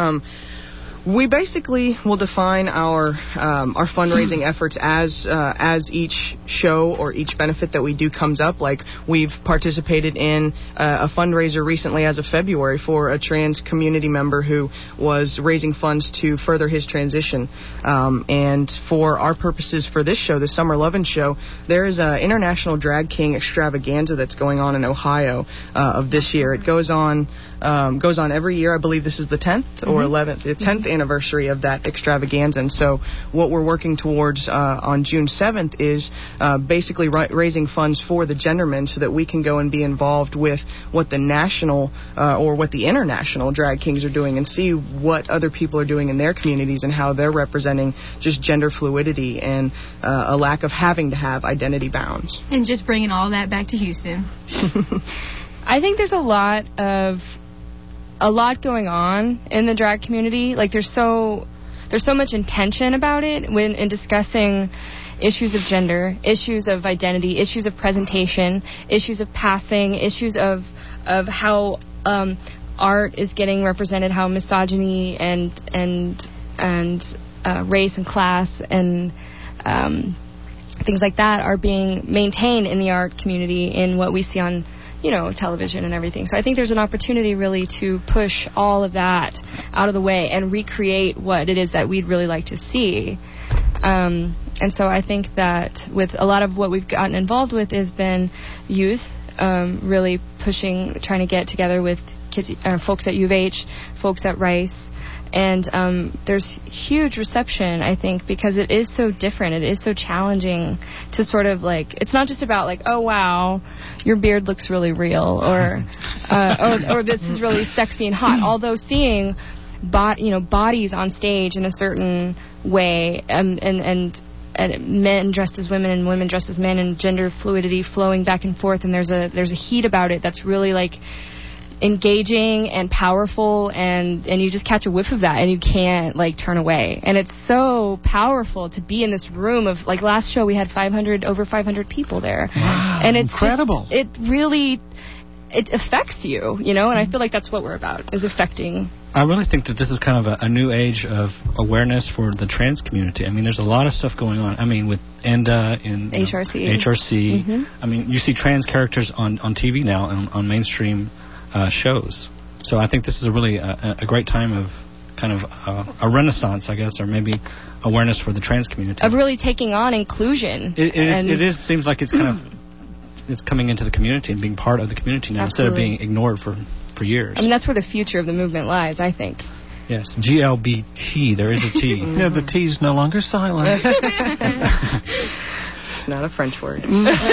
[SPEAKER 12] we basically will define our fundraising efforts as each show or each benefit that we do comes up. Like, we've participated in a fundraiser recently as of February for a trans community member who was raising funds to further his transition. And for our purposes for this show, the Summer Lovin' Show, there is an International Drag King Extravaganza that's going on in Ohio of this year. It goes on every year. I believe this is the 10th or 11th, the 10th anniversary of that extravaganza. And so what we're working towards on June 7th is basically raising funds for the Gendermen so that we can go and be involved with what the national or what the international drag kings are doing and see what other people are doing in their communities and how they're representing just gender fluidity and a lack of having to have identity bounds.
[SPEAKER 13] And just bringing all that back to Houston.
[SPEAKER 11] I think there's a lot going on in the drag community. Like, there's so much intention about it when in discussing issues of gender, issues of identity, issues of presentation, issues of passing, issues of how art is getting represented, how misogyny and race and class and things like that are being maintained in the art community in what we see on television and everything. So I think there's an opportunity really to push all of that out of the way and recreate what it is that we'd really like to see. And so I think that with a lot of what we've gotten involved with has been youth, really pushing, trying to get together with kids, folks at U of H, folks at Rice. And there's huge reception, I think, because it is so different. It is so challenging to sort of it's not just about oh wow, your beard looks really real, or this is really sexy and hot. Although seeing bodies on stage in a certain way, and men dressed as women and women dressed as men, and gender fluidity flowing back and forth, and there's a heat about it that's really engaging and powerful, and you just catch a whiff of that and you can't turn away. And it's so powerful to be in this room of last show we had over 500 people there.
[SPEAKER 8] Wow,
[SPEAKER 11] and it's
[SPEAKER 8] incredible.
[SPEAKER 11] It really affects you, and I feel like that's what we're about, is affecting.
[SPEAKER 4] I really think that this is kind of a new age of awareness for the trans community. I mean, there's a lot of stuff going on. I mean, with ENDA and
[SPEAKER 11] HRC.
[SPEAKER 4] HRC. I mean, you see trans characters on TV now on mainstream shows. So I think this is a really a great time of kind of a renaissance, I guess, or maybe awareness for the trans community.
[SPEAKER 11] Of really taking on inclusion.
[SPEAKER 4] It seems like it's kind of it's coming into the community and being part of the community now.
[SPEAKER 11] Absolutely.
[SPEAKER 4] Instead of being ignored for years.
[SPEAKER 11] I mean, that's where the future of the movement lies, I think.
[SPEAKER 4] Yes, GLBT, there is a T.
[SPEAKER 8] Yeah, the T's no longer silent.
[SPEAKER 12] It's not a French word.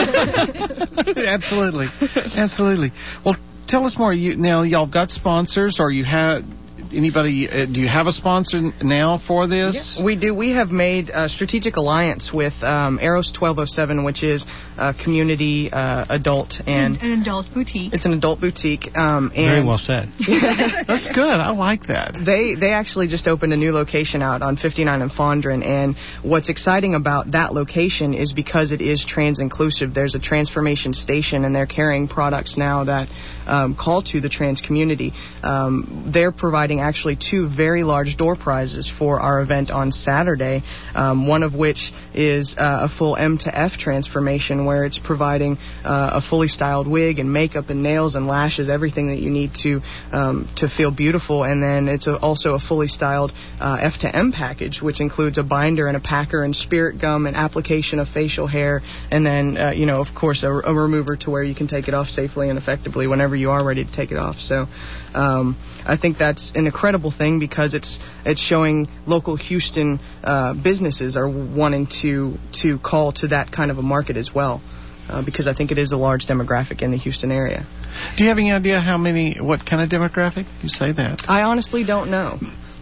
[SPEAKER 8] Absolutely. Well, tell us more. Y'all got sponsors, or you have anybody? Do you have a sponsor now for this?
[SPEAKER 12] Yes, we do. We have made a strategic alliance with Eros 1207, which is a community adult and
[SPEAKER 13] an adult boutique.
[SPEAKER 12] It's an adult boutique. And
[SPEAKER 4] very well said.
[SPEAKER 8] That's good. I like that.
[SPEAKER 12] They actually just opened a new location out on 59 in Fondren, and what's exciting about that location is because it is trans inclusive. There's a transformation station, and they're carrying products now that call to the trans community. They're providing actually 2 very large door prizes for our event on Saturday, one of which is a full M to F transformation, where it's providing a fully styled wig and makeup and nails and lashes, everything that you need to feel beautiful. And then it's also a fully styled F to M package, which includes a binder and a packer and spirit gum and application of facial hair, and then of course a remover to where you can take it off safely and effectively whenever you are ready to take it off. So I think that's an incredible thing, because it's showing local Houston businesses are wanting to call to that kind of a market as well, because I think it is a large demographic in the Houston area.
[SPEAKER 8] Do you have any idea what kind of demographic? You say that.
[SPEAKER 12] I honestly don't know.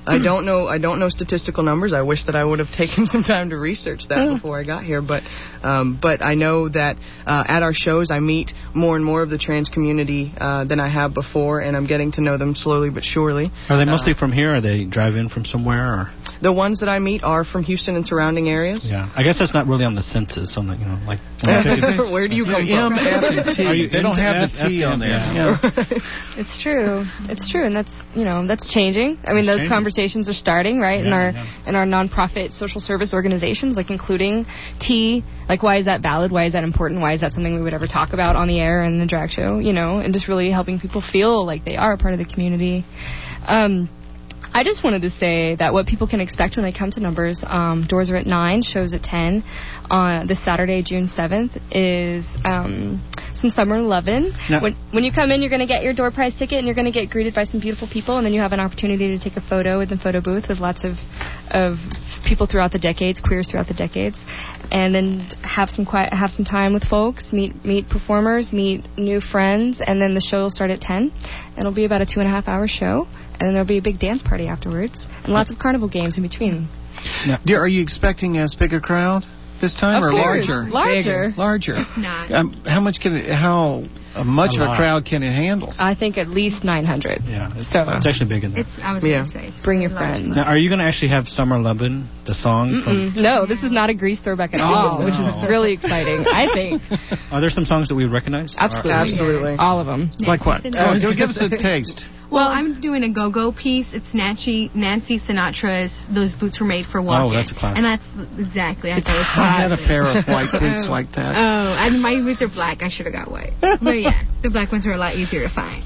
[SPEAKER 12] I don't know statistical numbers. I wish that I would have taken some time to research that before I got here. But I know that at our shows I meet more and more of the trans community than I have before, and I'm getting to know them slowly but surely.
[SPEAKER 4] Are they mostly from here? Or they drive in from somewhere? Or?
[SPEAKER 12] The ones that I meet are from Houston and surrounding areas.
[SPEAKER 4] Yeah, I guess that's not really on the census. On the, like
[SPEAKER 12] where do you come from?
[SPEAKER 8] They don't have the T on there.
[SPEAKER 11] Yeah. It's true, and that's changing. I mean, those conversations are starting, right? In our nonprofit social service organizations, like including T. Like, why is that valid? Why is that important? Why is that something we would ever talk about on the air and the drag show? And just really helping people feel like they are a part of the community. I just wanted to say that what people can expect when they come to Numbers, doors are at 9, shows at 10. This Saturday, June 7th, is some Summer Lovin'. No. When you come in, you're going to get your door prize ticket, and you're going to get greeted by some beautiful people, and then you have an opportunity to take a photo in the photo booth with lots of people throughout the decades, queers throughout the decades, and then have some time with folks, meet performers, meet new friends, and then the show will start at 10. It'll be about a 2.5-hour show. And then there'll be a big dance party afterwards, and lots of carnival games in between.
[SPEAKER 8] Now, are you expecting as big a crowd this time, or larger?
[SPEAKER 11] Larger.
[SPEAKER 13] Not.
[SPEAKER 8] How much of a crowd can it handle?
[SPEAKER 11] I think at least 900.
[SPEAKER 4] Yeah, it's actually bigger than that.
[SPEAKER 13] I was going to say.
[SPEAKER 11] Bring your friends.
[SPEAKER 4] Now, are you going to actually have Summer Lovin', the song?
[SPEAKER 11] No, this is not a Grease throwback at all, which is really exciting, I think.
[SPEAKER 4] Are there some songs that we recognize?
[SPEAKER 12] Absolutely.
[SPEAKER 11] All of them.
[SPEAKER 8] Like what? Give us a taste.
[SPEAKER 13] Well, I'm doing a go-go piece. It's Nancy Sinatra's "Those Boots Were Made for Walking."
[SPEAKER 4] Oh, that's a classic.
[SPEAKER 13] And that's exactly. I
[SPEAKER 8] had a pair of white boots like that.
[SPEAKER 13] Oh, and my boots are black. I should have got white. But yeah, the black ones are a lot easier to find.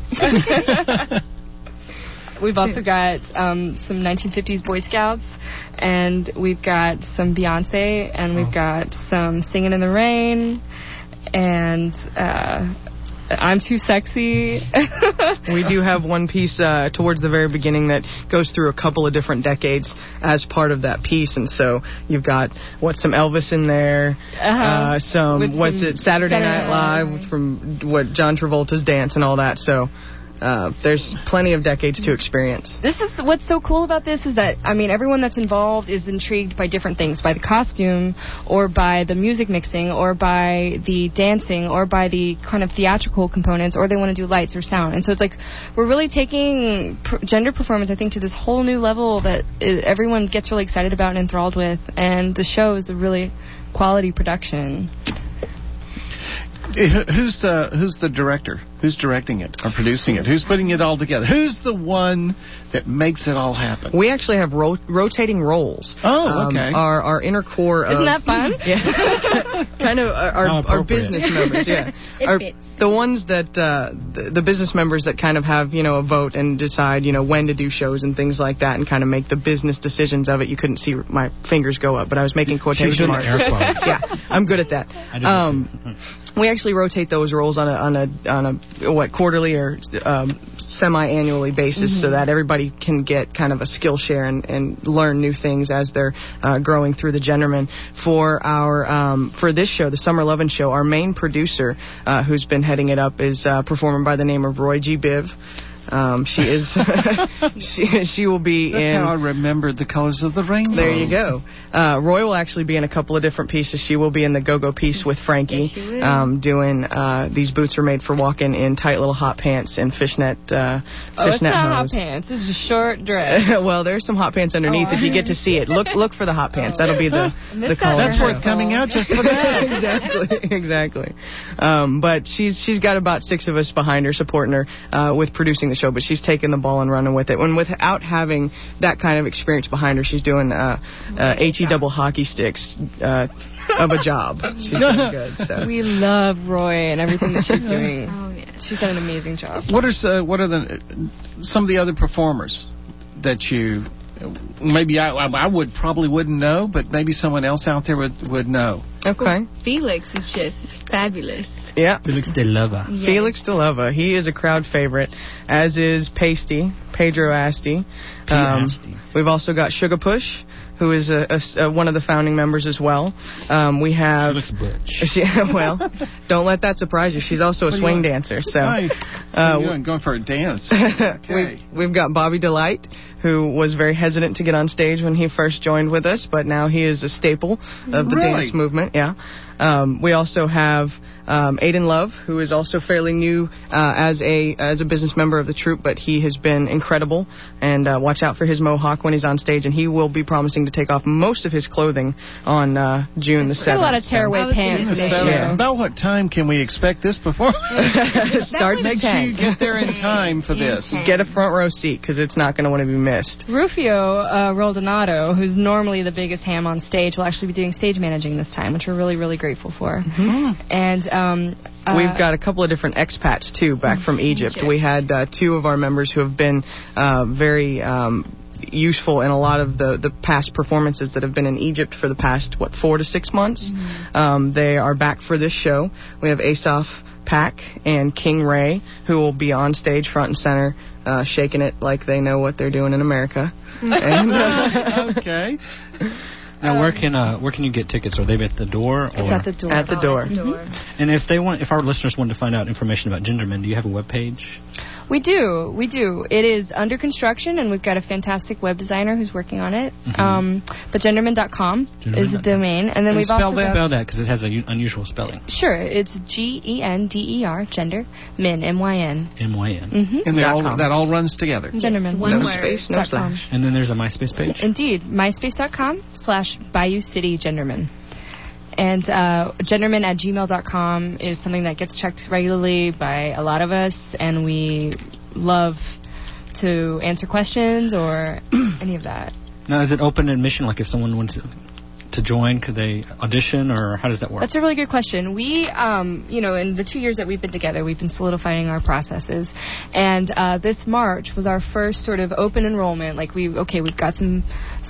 [SPEAKER 11] We've also got some 1950s Boy Scouts, and we've got some Beyonce, and we've got some Singing in the Rain, and I'm Too Sexy.
[SPEAKER 12] We do have one piece towards the very beginning that goes through a couple of different decades as part of that piece, and so you've got some Elvis in there, Saturday Night Live from John Travolta's dance and all that. So there's plenty of decades to experience.
[SPEAKER 11] This is what's so cool about this is that, I mean, everyone that's involved is intrigued by different things, by the costume, or by the music mixing, or by the dancing, or by the kind of theatrical components, or they want to do lights or sound. And so it's like we're really taking gender performance, I think, to this whole new level that everyone gets really excited about and enthralled with. And the show is a really quality production.
[SPEAKER 8] Who's the director? Who's directing it or producing it? Who's putting it all together? Who's the one that makes it all happen?
[SPEAKER 12] We actually have rotating roles.
[SPEAKER 8] Oh, okay.
[SPEAKER 12] Our inner core of...
[SPEAKER 11] Isn't that fun?
[SPEAKER 12] Yeah. Kind of our business members, yeah. The ones that, the business members that kind of have, a vote and decide, when to do shows and things like that and kind of make the business decisions of it. You couldn't see my fingers go up, but I was making quotation marks. Yeah, I'm good at that. We actually rotate those roles on a quarterly or semi-annually basis so that everybody can get kind of a skill share and learn new things as they're growing through the Genderman. For this show, the Summer Lovin' Show, our main producer, who's been heading it up, is a performer by the name of Roy G. Biv. She is. she will be
[SPEAKER 8] That's
[SPEAKER 12] in.
[SPEAKER 8] That's how I remembered the colors of the rainbow.
[SPEAKER 12] There you go. Roy will actually be in a couple of different pieces. She will be in the Go-Go piece with Frankie, doing These Boots Are Made for Walking in tight little hot pants and fishnet.
[SPEAKER 11] It's not hot pants. This is a short dress.
[SPEAKER 12] Well, there's some hot pants underneath if you get to see it. Look for the hot pants. That'll be the color.
[SPEAKER 8] That's worth coming out just for that.
[SPEAKER 12] Exactly. But she's got about 6 of us behind her, supporting her with producing the show, but she's taking the ball and running with it. And without having that kind of experience behind her, she's doing HE double hockey sticks of a job. She's doing good. So.
[SPEAKER 11] We love Roy and everything that she's doing. Oh, yeah. She's done an amazing job.
[SPEAKER 8] What are some of the other performers that you maybe I wouldn't know, but maybe someone else out there would know?
[SPEAKER 12] Okay.
[SPEAKER 13] Felix is just fabulous.
[SPEAKER 12] Yeah.
[SPEAKER 4] Felix de Leva.
[SPEAKER 13] Yes.
[SPEAKER 12] Felix de Leva. He is a crowd favorite, as is Pasty, Pedro Asti. We've also got Sugar Push, who is one of the founding members as well. We have...
[SPEAKER 4] She looks butch.
[SPEAKER 12] Well, don't let that surprise you. She's also a swing dancer. So
[SPEAKER 8] you're going for a dance. Okay.
[SPEAKER 12] We've got Bobby Delight, who was very hesitant to get on stage when he first joined with us, but now he is a staple of the dance movement. Yeah. We also have Aiden Love, who is also fairly new as a business member of the troupe, but he has been incredible. And watch out for his mohawk when he's on stage, and he will be promising to take off most of his clothing on June the 7th.
[SPEAKER 11] A lot of tearaway pants.
[SPEAKER 8] About what time can we expect this performance?
[SPEAKER 12] Starts
[SPEAKER 8] Make
[SPEAKER 12] at
[SPEAKER 8] sure
[SPEAKER 12] 10.
[SPEAKER 8] you get there in time for this.
[SPEAKER 12] Get a front row seat, because it's not going to want to be missed.
[SPEAKER 11] Rufio Roldonato, who's normally the biggest ham on stage, will actually be doing stage managing this time, which we're really, really grateful for. And
[SPEAKER 12] we've got a couple of different expats, too, back from Egypt. We had 2 of our members who have been very useful in a lot of the past performances that have been in Egypt for the past, 4 to 6 months. They are back for this show. We have Asaph Pack and King Ray, who will be on stage front and center, shaking it like they know what they're doing in America. And,
[SPEAKER 8] okay.
[SPEAKER 4] Now, where can you get tickets? Are they at the door? Or?
[SPEAKER 11] It's at the door.
[SPEAKER 12] At the door.
[SPEAKER 4] And if our listeners want to find out information about Genderman, do you have a web page?
[SPEAKER 11] We do. It is under construction, and we've got a fantastic web designer who's working on it. But genderman.com is the domain. And then we've also...
[SPEAKER 4] Spell that, because it has an unusual spelling.
[SPEAKER 11] Sure. It's Gender, gender, min, M-Y-N.
[SPEAKER 4] M-Y-N.
[SPEAKER 8] And that all runs together.
[SPEAKER 11] Genderman.
[SPEAKER 12] No space, no slash.
[SPEAKER 4] And then there's a MySpace page?
[SPEAKER 11] Indeed. MySpace.com/Bayou City Genderman. And genderman@gmail.com is something that gets checked regularly by a lot of us, and we love to answer questions or any of that.
[SPEAKER 4] Now, is it open admission? Like if someone wants to join, could they audition, or how does that work?
[SPEAKER 11] That's a really good question. We, in the 2 years that we've been together, we've been solidifying our processes. And this March was our first sort of open enrollment. Like, we've got some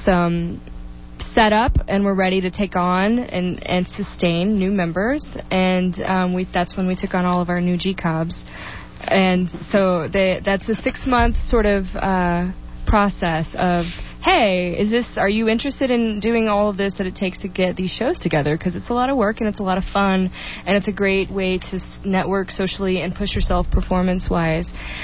[SPEAKER 11] set up, and we're ready to take on and sustain new members. And that's when we took on all of our new G-Cobs. And so that's a 6-month sort of process of, hey, are you interested in doing all of this that it takes to get these shows together? Because it's a lot of work, and it's a lot of fun, and it's a great way to network socially and push yourself performance-wise.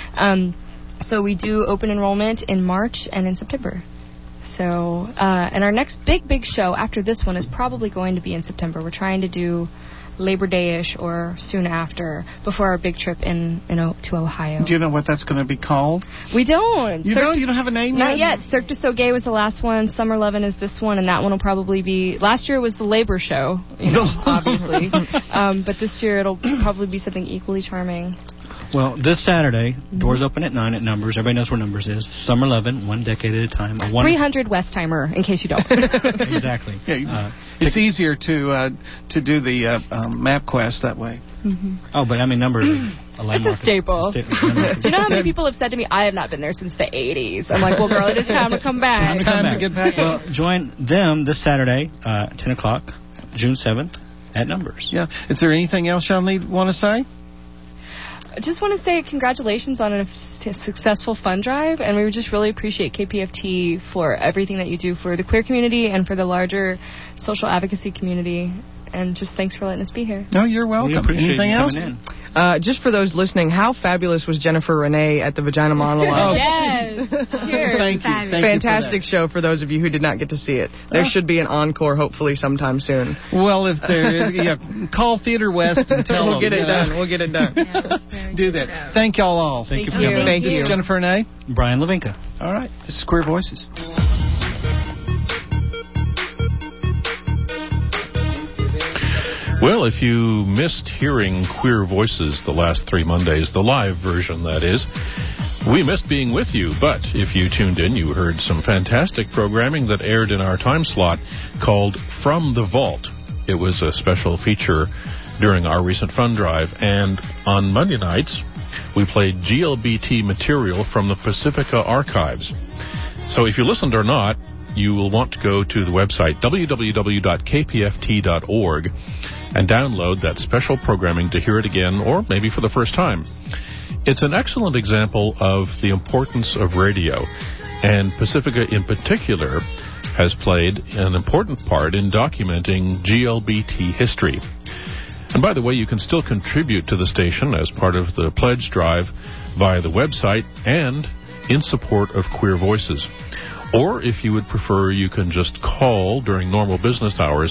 [SPEAKER 11] So we do open enrollment in March and in September. So, and our next big show after this one is probably going to be in September. We're trying to do Labor Day-ish or soon after, before our big trip to Ohio.
[SPEAKER 8] Do you know what that's going to be called?
[SPEAKER 11] We don't.
[SPEAKER 8] You don't have a name
[SPEAKER 11] yet? Not yet.
[SPEAKER 8] yet.
[SPEAKER 11] Cirque du Soleil was the last one. Summer Lovin' is this one, and that one will probably be... Last year was the Labor Show, obviously. But this year it'll probably be something equally charming.
[SPEAKER 4] Well, this Saturday, doors open at 9 at Numbers. Everybody knows where Numbers is. Summer Lovin', 1 decade at a time.
[SPEAKER 11] 300 Westheimer, in case you don't.
[SPEAKER 4] Exactly.
[SPEAKER 8] Yeah, it's easier to do the MapQuest that way.
[SPEAKER 4] Oh, but I mean, Numbers is a landmark.
[SPEAKER 11] It's a staple. Do you know how many people have said to me, I have not been there since the 80s? I'm like, well, girl, it is time to come back.
[SPEAKER 4] It's time to get back. Well, join them this Saturday, 10 o'clock, June 7th, at Numbers.
[SPEAKER 8] Yeah. Is there anything else y'all want to say?
[SPEAKER 11] I just want to say congratulations on a successful fund drive, and we just really appreciate KPFT for everything that you do for the queer community and for the larger social advocacy community. And just thanks for letting us be here.
[SPEAKER 8] No, you're welcome.
[SPEAKER 4] We appreciate
[SPEAKER 8] Anything
[SPEAKER 4] you
[SPEAKER 8] else?
[SPEAKER 4] coming in.
[SPEAKER 12] Just for those listening, how fabulous was Jennifer Renee at the Vagina Monologue?
[SPEAKER 11] Yes, cheers.
[SPEAKER 8] Thank you.
[SPEAKER 12] Fantastic show for those of you who did not get to see it. There should be an encore, hopefully, sometime soon.
[SPEAKER 8] Well, if there is, call Theater West and tell
[SPEAKER 12] We'll
[SPEAKER 8] them.
[SPEAKER 12] get it done. We'll get it done.
[SPEAKER 8] Do that. Thank y'all all.
[SPEAKER 4] Thank you for
[SPEAKER 11] you.
[SPEAKER 4] coming.
[SPEAKER 12] Thank
[SPEAKER 8] This
[SPEAKER 12] you.
[SPEAKER 8] is Jennifer Renee.
[SPEAKER 4] Brian Levinka.
[SPEAKER 8] All right. This is Queer Voices.
[SPEAKER 3] Well, if you missed hearing Queer Voices the last 3 Mondays, the live version, that is, we missed being with you. But if you tuned in, you heard some fantastic programming that aired in our time slot called From the Vault. It was a special feature during our recent fund drive. And on Monday nights, we played GLBT material from the Pacifica Archives. So if you listened or not, you will want to go to the website www.kpft.org and download that special programming to hear it again, or maybe for the first time. It's an excellent example of the importance of radio, and Pacifica in particular has played an important part in documenting GLBT history. And by the way, you can still contribute to the station as part of the pledge drive via the website and in support of Queer Voices. Or if you would prefer, you can just call during normal business hours,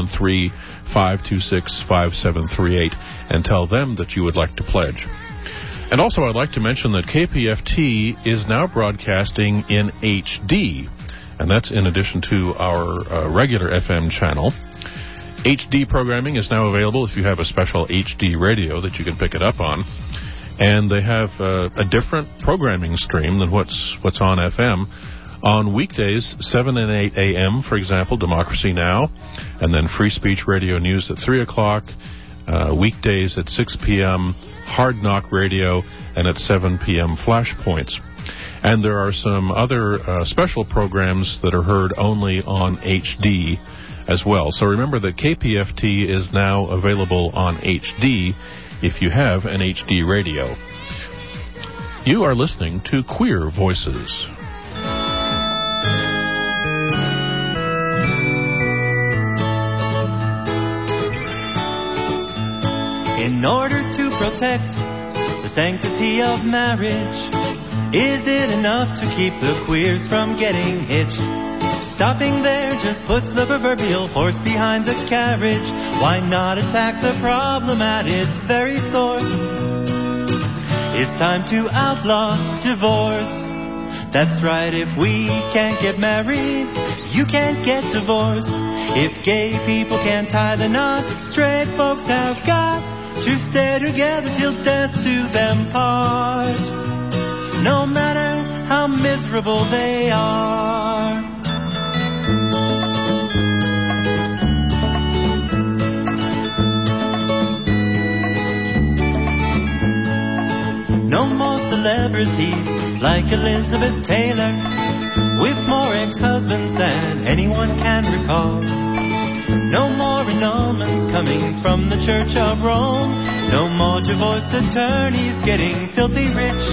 [SPEAKER 3] 713-526-5738, and tell them that you would like to pledge. And also, I'd like to mention that KPFT is now broadcasting in HD, and that's in addition to our regular FM channel. HD programming is now available if you have a special HD radio that you can pick it up on. And they have a different programming stream than what's on FM. On weekdays, 7 and 8 a.m., for example, Democracy Now!, and then Free Speech Radio News at 3 o'clock, weekdays at 6 p.m., Hard Knock Radio, and at 7 p.m., Flashpoints. And there are some other special programs that are heard only on HD as well. So remember that KPFT is now available on HD if you have an HD radio. You are listening to Queer Voices.
[SPEAKER 14] In order to protect the sanctity of marriage, is it enough to keep the queers from getting hitched? Stopping there just puts the proverbial horse behind the carriage. Why not attack the problem at its very source? It's time to outlaw divorce. That's right, if we can't get married, you can't get divorced. If gay people can't tie the knot, straight folks have got to stay together till death do them part, no matter how miserable they are. No more celebrities like Elizabeth Taylor, with more ex-husbands than anyone can recall. No more annulments coming from the Church of Rome. No more divorce attorneys getting filthy rich.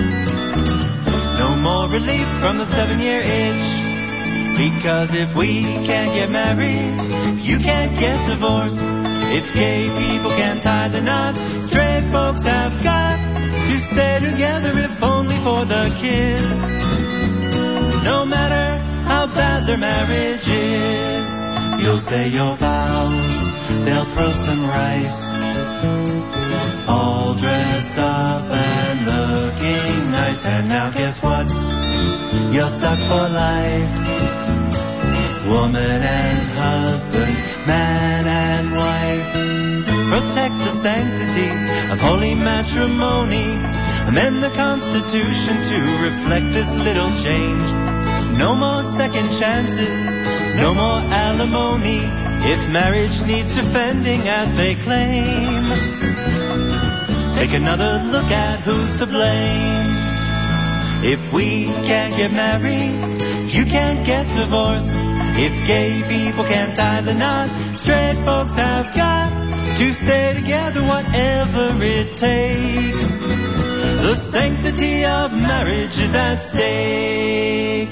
[SPEAKER 14] No more relief from the 7-year itch. Because if we can't get married, you can't get divorced. If gay people can't tie the knot, straight folks have got to stay together, if only for the kids. No matter how bad their marriage is, you'll say your vows, they'll throw some rice, all dressed up and looking nice. And now guess what? You're stuck for life. Woman and husband, man and wife. Protect the sanctity of holy matrimony. Amend the Constitution to reflect this little change. No more second chances, no more alimony, if marriage needs defending as they claim. Take another look at who's to blame. If we can't get married, you can't get divorced. If gay people can't tie the knot, straight folks have got to stay together whatever it takes. The sanctity of marriage is at stake.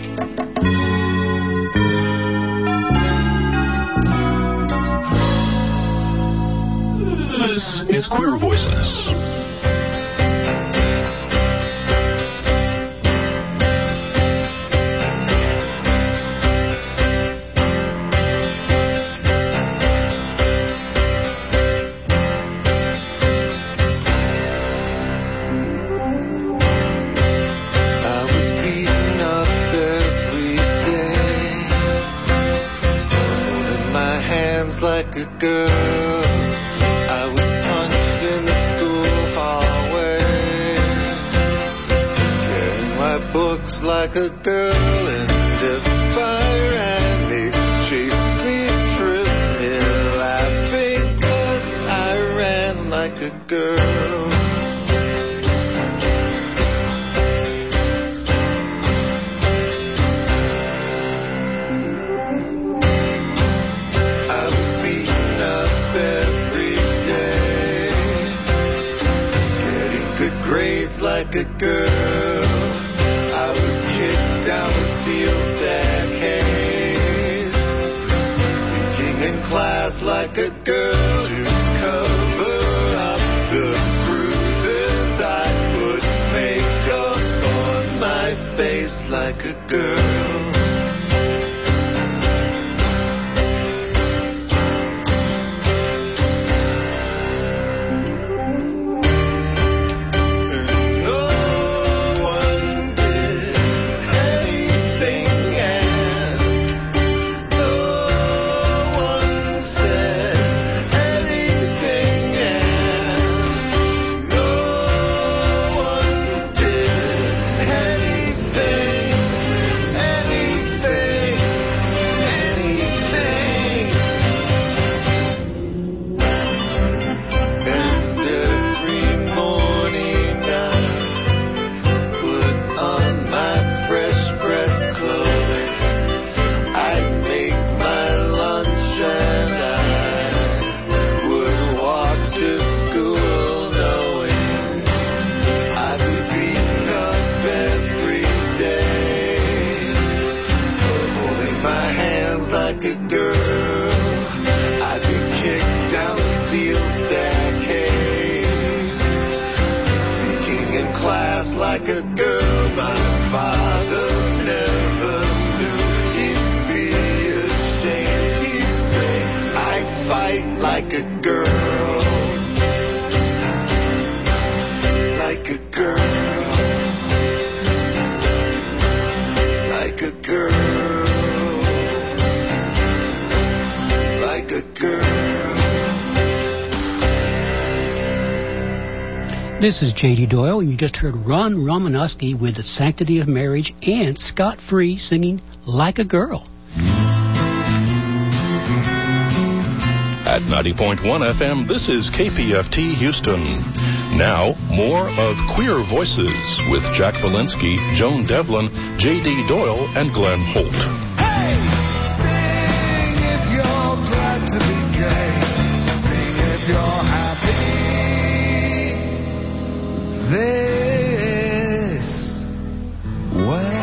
[SPEAKER 1] This is Queer Voices.
[SPEAKER 15] Like a girl, I was punched in the school hallway, carrying my books like a girl, and if I ran, they'd chase me, trip me, laughing, 'cause I ran like a girl. Like a girl, I was kicked down the steel staircase, speaking in class like a girl to cover up the bruises I put makeup on my
[SPEAKER 16] This is J.D. Doyle, and you just heard Ron Romanowski with The Sanctity of Marriage and Scott Free singing Like a Girl.
[SPEAKER 3] At 90.1 FM, this is KPFT Houston. Now, more of Queer Voices with Jack Valensky, Joan Devlin, J.D. Doyle, and Glenn Holt.
[SPEAKER 15] Hey! Sing if you're glad to be gay. Just sing if you're happy. This way.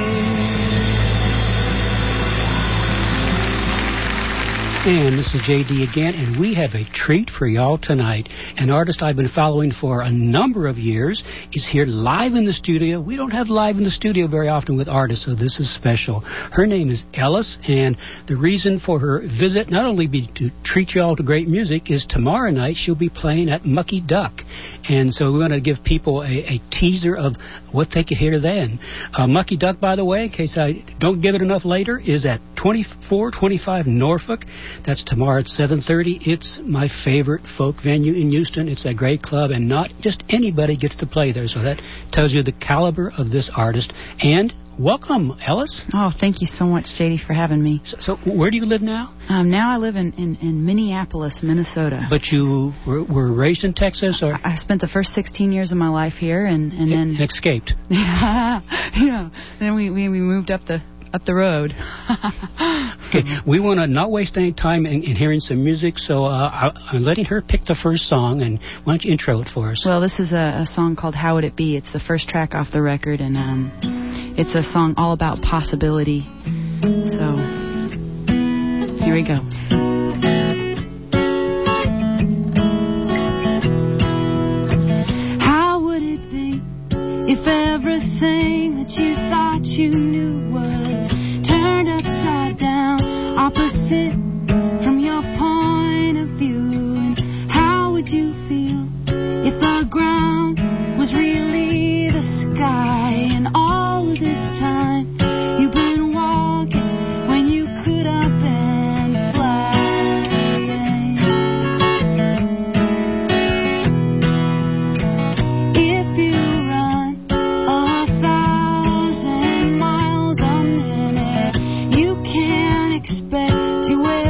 [SPEAKER 16] And this is J.D. again, and we have a treat for y'all tonight. An artist I've been following for a number of years is here live in the studio. We don't have live in the studio very often with artists, so this is special. Her name is Ellis, and the reason for her visit, not only be to treat y'all to great music, is tomorrow night she'll be playing at Mucky Duck. And so we want to give people a teaser of what they could hear then. Mucky Duck, by the way, in case I don't give it enough later, is at 2425 Norfolk. That's tomorrow at 7:30. It's my favorite folk venue in Houston. It's a great club, and not just anybody gets to play there. So that tells you the caliber of this artist. And welcome, Ellis.
[SPEAKER 17] Oh, thank you so much, JD, for having me.
[SPEAKER 16] So where do you live now?
[SPEAKER 17] Now I live in Minneapolis, Minnesota.
[SPEAKER 16] But you were raised in Texas, or?
[SPEAKER 17] I spent the first 16 years of my life here, and then
[SPEAKER 16] escaped.
[SPEAKER 17] Yeah. Then we moved up the road.
[SPEAKER 16] Okay, we want to not waste any time in hearing some music, so I'm letting her pick the first song, and why don't you intro it for us?
[SPEAKER 17] Well, this is a song called How Would It Be? It's the first track off the record, and it's a song all about possibility. So, here we go.
[SPEAKER 18] How would it be if everything that you thought you knew was turned upside down, opposite from your point of view? And how would you feel if the ground was really the sky, and all this time you've been walking when you could have been flying? If you run 1,000 miles a minute, you can't expect to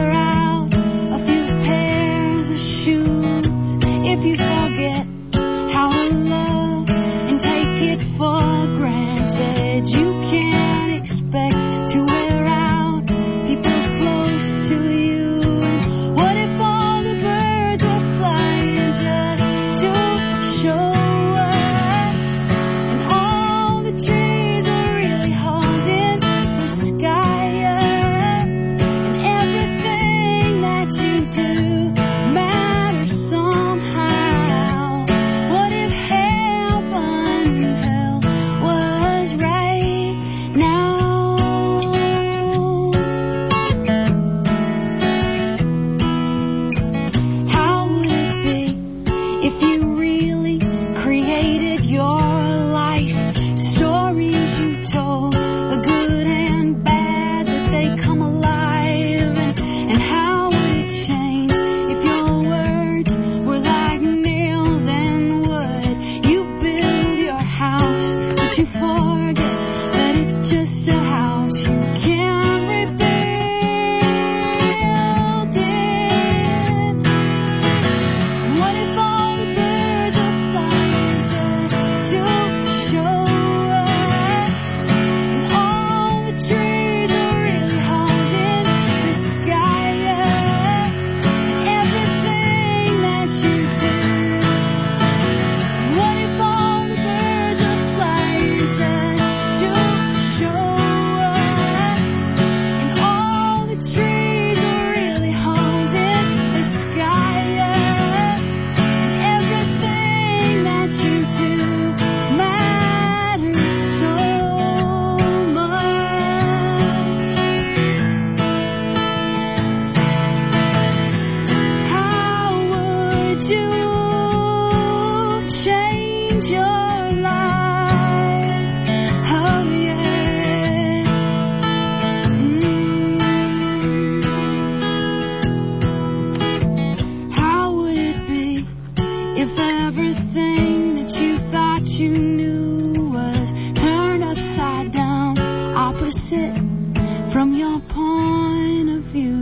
[SPEAKER 18] point of view.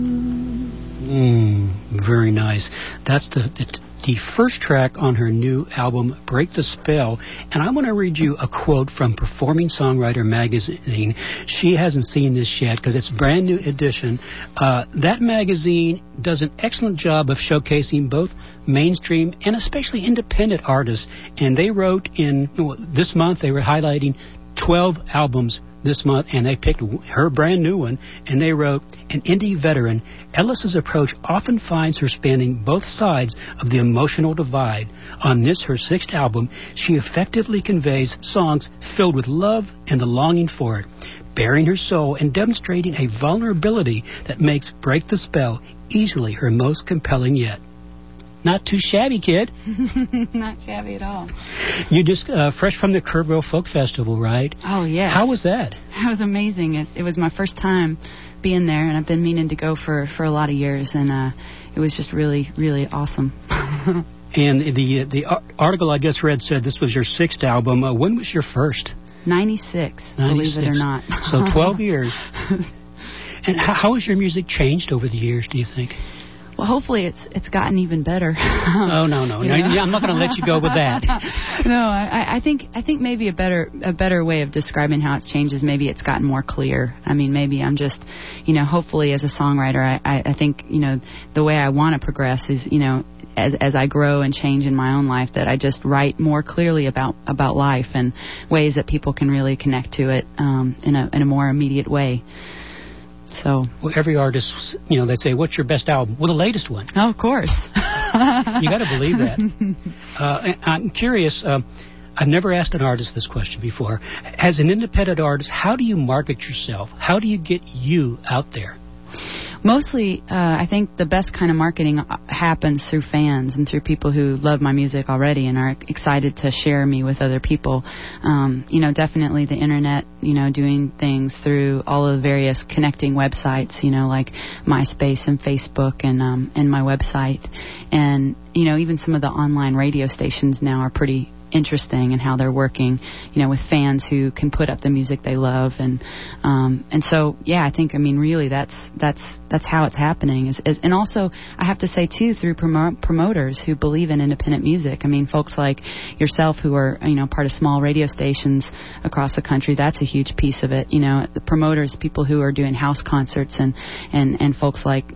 [SPEAKER 16] Very nice. That's the first track on her new album, Break the Spell. And I want to read you a quote from Performing Songwriter Magazine. She hasn't seen this yet because it's a brand new edition. That magazine does an excellent job of showcasing both mainstream and especially independent artists. And they wrote this month, they were highlighting 12 albums this month, and they picked her brand new one, and they wrote, an indie veteran, Ellis's approach often finds her spanning both sides of the emotional divide. On this, her 6th album, she effectively conveys songs filled with love and the longing for it, baring her soul and demonstrating a vulnerability that makes Break the Spell easily her most compelling yet. Not too shabby, kid.
[SPEAKER 17] Not shabby at all.
[SPEAKER 16] You just fresh from the Kerrville Folk Festival, right?
[SPEAKER 17] Oh, yes.
[SPEAKER 16] How was that?
[SPEAKER 17] That was amazing. It was my first time being there, and I've been meaning to go for a lot of years, and it was just really, really awesome.
[SPEAKER 16] And the article I just read said this was your 6th album. When was your first?
[SPEAKER 17] 96, believe it or not.
[SPEAKER 16] So 12 years. And how has your music changed over the years, do you think?
[SPEAKER 17] Well, hopefully it's gotten even better.
[SPEAKER 16] No. I'm not going to let you go with that.
[SPEAKER 17] No, I think maybe a better way of describing how it's changed is maybe it's gotten more clear. I mean, maybe I'm just, hopefully as a songwriter, I think, the way I want to progress is, as I grow and change in my own life, that I just write more clearly about life and ways that people can really connect to it in a more immediate way. So,
[SPEAKER 16] well, every artist, they say, "What's your best album?" Well, the latest one.
[SPEAKER 17] Oh, of course.
[SPEAKER 16] You got to believe that. I'm curious. I've never asked an artist this question before. As an independent artist, how do you market yourself? How do you get you out there?
[SPEAKER 17] Mostly, I think the best kind of marketing happens through fans and through people who love my music already and are excited to share me with other people. Definitely the internet, doing things through all of the various connecting websites, like MySpace and Facebook and my website. And, even some of the online radio stations now are pretty interesting in how they're working, with fans who can put up the music they love, and so I think really that's how it's happening. And also I have to say too, through promoters who believe in independent music. Folks like yourself who are part of small radio stations across the country. That's a huge piece of it. The promoters, people who are doing house concerts, and folks like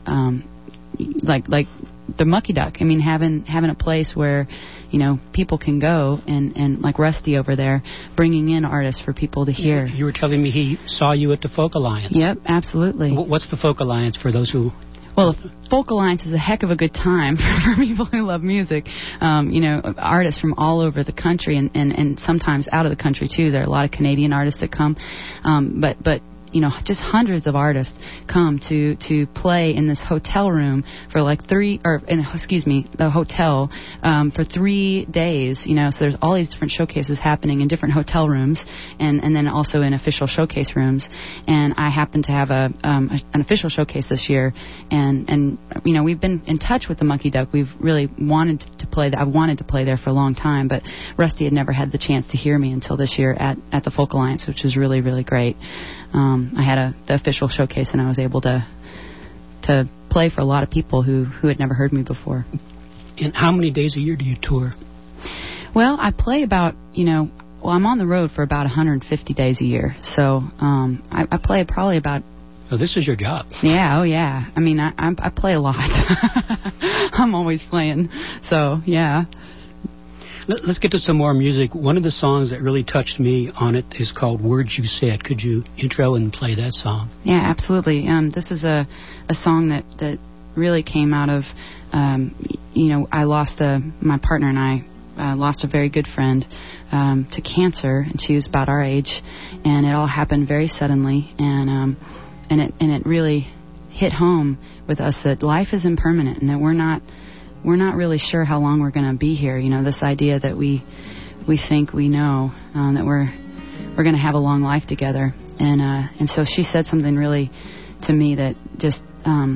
[SPEAKER 17] like the Mucky Duck. Having a place where people can go and like Rusty over there, bringing in artists for people to hear.
[SPEAKER 16] You were telling me he saw you at the Folk Alliance.
[SPEAKER 17] Yep, absolutely.
[SPEAKER 16] What's the Folk Alliance for those who...
[SPEAKER 17] Well, the Folk Alliance is a heck of a good time for people who love music. Artists from all over the country and sometimes out of the country too. There are a lot of Canadian artists that come, but just hundreds of artists come to play in this hotel room for like the hotel for 3 days. So there's all these different showcases happening in different hotel rooms, and then also in official showcase rooms. And I happen to have an official showcase this year, and we've been in touch with the Mucky Duck. We've really wanted to play. I've wanted to play there for a long time, but Rusty had never had the chance to hear me until this year at the Folk Alliance, which was really, really great. I had the official showcase, and I was able to play for a lot of people who had never heard me before.
[SPEAKER 16] And how many days a year do you tour?
[SPEAKER 17] Well, I play about, I'm on the road for about 150 days a year. So I play probably about...
[SPEAKER 16] Oh, this is your job.
[SPEAKER 17] Yeah, oh yeah. I play a lot. I'm always playing. So, yeah.
[SPEAKER 16] Let's get to some more music. One of the songs that really touched me on it is called Words You Said. Could you intro and play that song?
[SPEAKER 17] Yeah, absolutely. This is a song that really came out of, I lost my partner and I lost a very good friend to cancer, and she was about our age, and it all happened very suddenly, and it really hit home with us that life is impermanent and that we're not really sure how long we're going to be here. This idea that we think we know that we're going to have a long life together, and so she said something really to me that just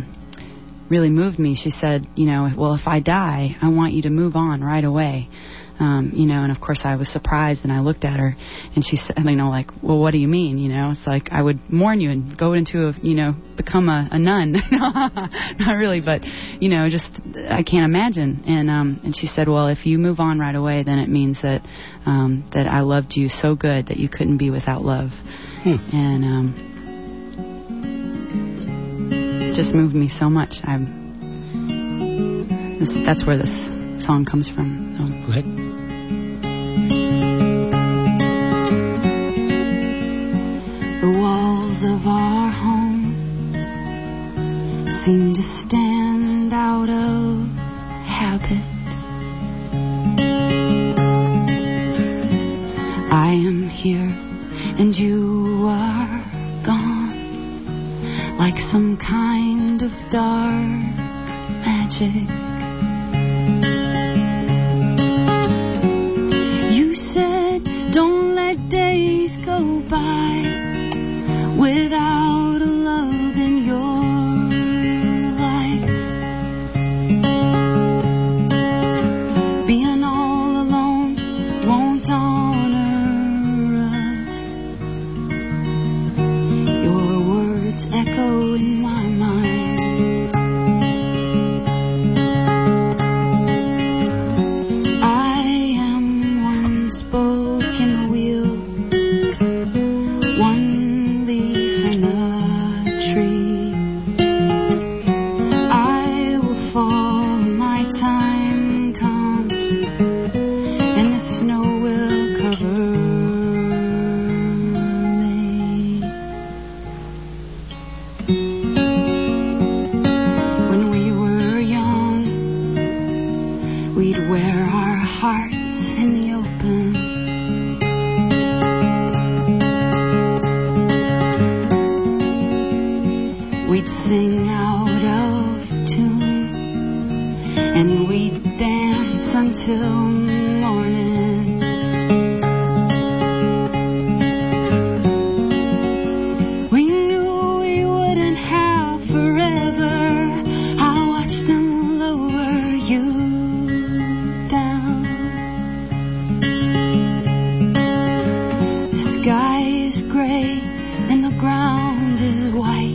[SPEAKER 17] really moved me. She said, well, if I die, I want you to move on right away. And of course I was surprised, and I looked at her, and she said, like, well, what do you mean? It's like, I would mourn you and go into become a nun. Not really, but, just, I can't imagine. And she said, well, if you move on right away, then it means that I loved you so good that you couldn't be without love. And it just moved me so much. That's where this song comes from. So.
[SPEAKER 16] Go ahead.
[SPEAKER 18] The walls of our home seem to stand out of habit. I am here and you are gone, like some kind of dark magic. You said, don't let days go by without a love in your life. Being all alone won't honor us. Your words echo in my mind. I am one spoke in the wheel, one leaf in a tree. I will fall when my time comes, and the snow will cover me. When we were young, we'd wear our hearts in the open. We'd sing out of tune, and we'd dance until morning. We knew we wouldn't have forever. I watched them lower you down. The sky is gray and the ground is white.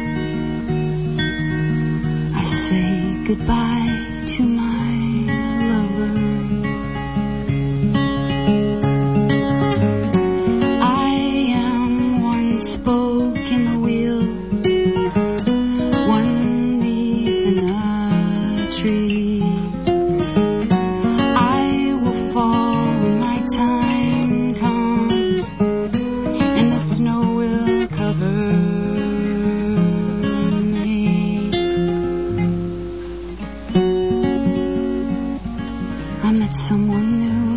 [SPEAKER 18] I say goodbye to my lover. I am one spoke in the wheel, one leaf in a tree. I will fall when my time comes, and the snow will cover me. I met someone new,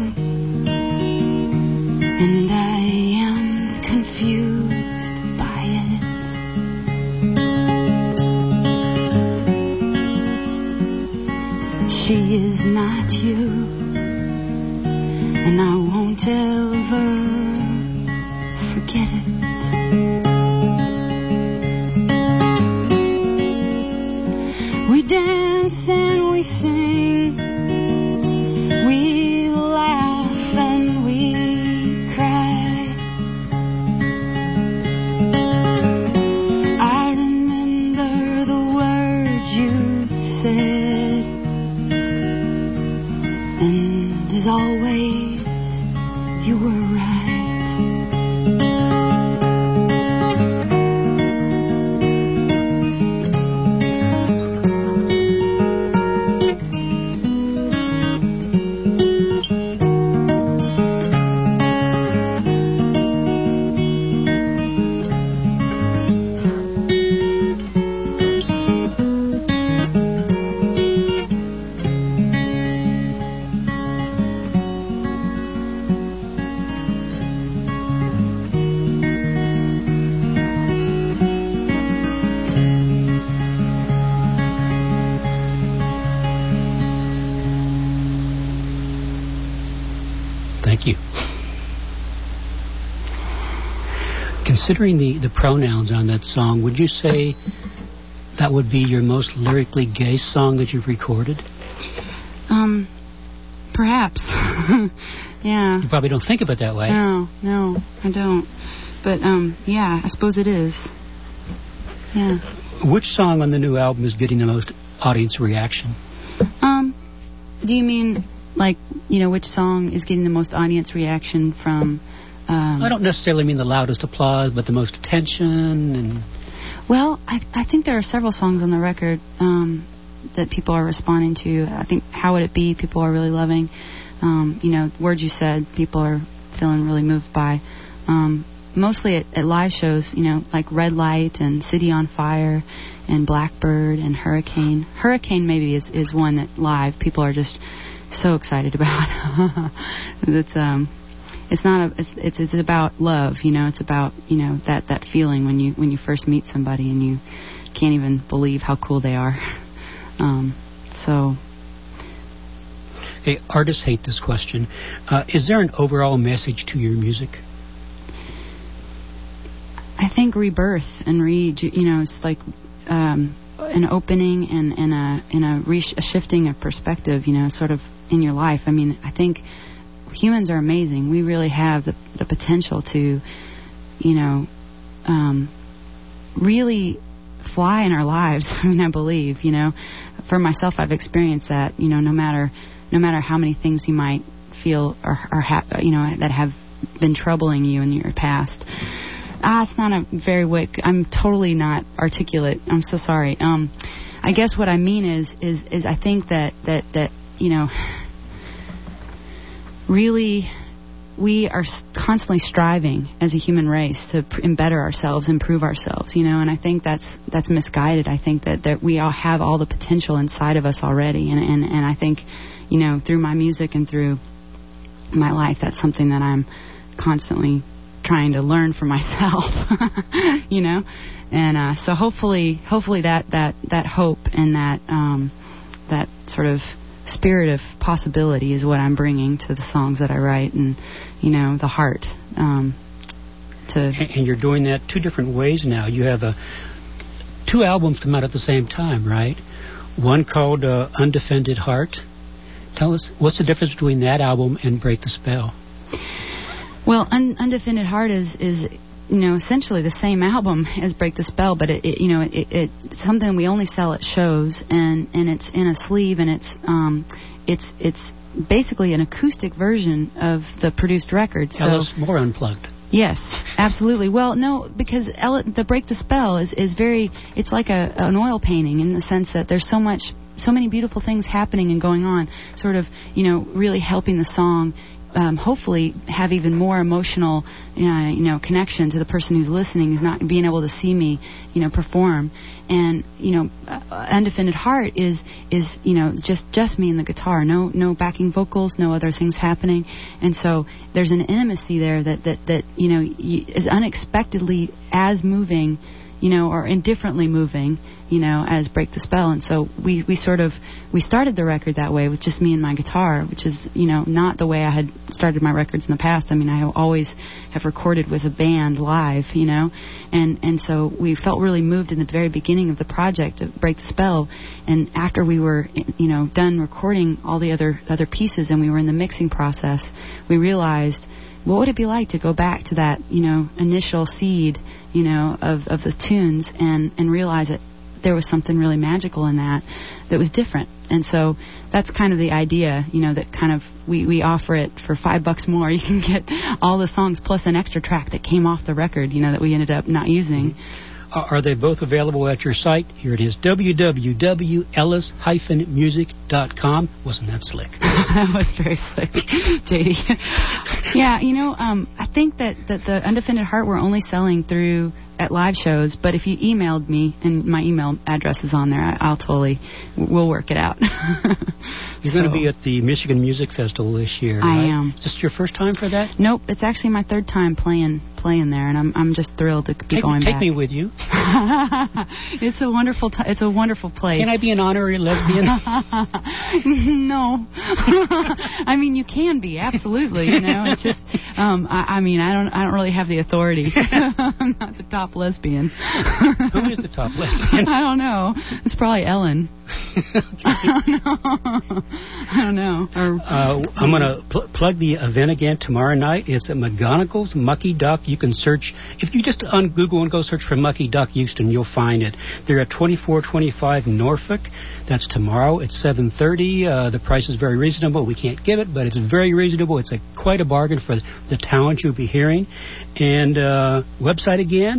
[SPEAKER 18] and I am confused by it. She is not you, and I won't ever forget it. We dance and we sing, we laugh and we cry. I remember the words you said, and as always, you were right.
[SPEAKER 16] Thank you. Considering the pronouns on that song, would you say that would be your most lyrically gay song that you've recorded?
[SPEAKER 17] Perhaps. Yeah.
[SPEAKER 16] You probably don't think of it that way.
[SPEAKER 17] No, I don't. But, yeah, I suppose it is. Yeah.
[SPEAKER 16] Which song on the new album is getting the most audience reaction?
[SPEAKER 17] Do you mean, like, which song is getting the most audience reaction from...
[SPEAKER 16] I don't necessarily mean the loudest applause, but the most attention and...
[SPEAKER 17] Well, I think there are several songs on the record that people are responding to. I think How Would It Be, people are really loving. Words You Said, people are feeling really moved by. Mostly at live shows, like Red Light and City on Fire and Blackbird and Hurricane. Hurricane maybe is one that live people are just so excited about. It's about love, it's about, that feeling when you first meet somebody and you can't even believe how cool they are.
[SPEAKER 16] Hey, artists hate this question. Is there an overall message to your music?
[SPEAKER 17] I think rebirth and it's like an opening and a shifting of perspective, sort of in your life. I mean, I think humans are amazing. We really have the potential to, really fly in our lives. I mean, I believe, for myself, I've experienced that. No matter how many things you might feel or that have been troubling you in your past. It's not a very I'm totally not articulate. I'm so sorry. I guess what I mean is I think that really we are constantly striving as a human race to better ourselves, improve ourselves, and I think that's misguided. I think that we all have all the potential inside of us already, and I think, through my music and through my life, that's something that I'm constantly trying to learn for myself, and so hopefully that hope and that sort of spirit of possibility is what I'm bringing to the songs that I write, and the heart. And
[SPEAKER 16] you're doing that two different ways now. You have two albums come out at the same time, right? One called Undefended Heart. Tell us, what's the difference between that album and Break the Spell?
[SPEAKER 17] Well, Undefended Heart is essentially the same album as Break the Spell, but it's something we only sell at shows, and it's in a sleeve, and it's basically an acoustic version of the produced record.
[SPEAKER 16] Tell us more unplugged.
[SPEAKER 17] Yes, absolutely. Well, no, because the Break the Spell is very, it's like an oil painting in the sense that there's so many beautiful things happening and going on, sort of, really helping the song hopefully have even more emotional, connection to the person who's listening, who's not being able to see me, perform. And Undefended Heart is just me and the guitar, no backing vocals, no other things happening, and so there's an intimacy there that is unexpectedly as moving, or indifferently moving, as Break the Spell. And so we started the record that way with just me and my guitar, which is, not the way I had started my records in the past. I mean, I always have recorded with a band live, and so we felt really moved in the very beginning of the project of Break the Spell. And after we were, done recording all the other pieces and we were in the mixing process, we realized, what would it be like to go back to that, initial seed, of the tunes and realize that there was something really magical in that was different. And so that's kind of the idea, that kind of we offer it for $5 more. You can get all the songs plus an extra track that came off the record, that we ended up not using.
[SPEAKER 16] Are they both available at your site? Here it is, www.ellis-music.com. Wasn't that slick?
[SPEAKER 17] That was very slick, JD. Yeah, I think that the Undefended Heart we're only selling through at live shows, but if you emailed me, and my email address is on there, we'll work it out.
[SPEAKER 16] You're going to be at the Michigan Music Festival this year, right?
[SPEAKER 17] I am.
[SPEAKER 16] Is this your first time for that?
[SPEAKER 17] Nope, it's actually my third time playing there, and I'm just thrilled to be going back.
[SPEAKER 16] Take me with you.
[SPEAKER 17] It's a wonderful it's a wonderful place.
[SPEAKER 16] Can I be an honorary lesbian?
[SPEAKER 17] No. I mean, you can be, absolutely. It's just I don't really have the authority. I'm not the top lesbian.
[SPEAKER 16] Who is the top lesbian?
[SPEAKER 17] I don't know. It's probably Ellen. I don't know.
[SPEAKER 16] I'm going to plug the event again tomorrow night. It's at McGonagall's Mucky Duck. You can search, if you just on Google and go search for Mucky Duck Houston, you'll find it. They're at 2425 Norfolk. That's tomorrow at 7:30. The price is very reasonable. We can't give it, but it's very reasonable. It's quite a bargain for the talent you'll be hearing. And website again,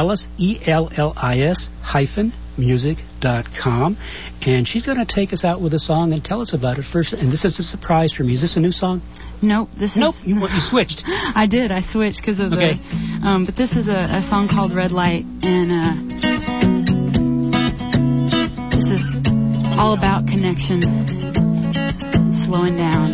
[SPEAKER 16] ELLIS-music.com. And she's going to take us out with a song and tell us about it first. And this is a surprise for me. Is this a new song?
[SPEAKER 17] Nope.
[SPEAKER 16] Nope. You switched.
[SPEAKER 17] I did. I switched because of the... but this is a song called Red Light. And this is all about connection. Slowing down.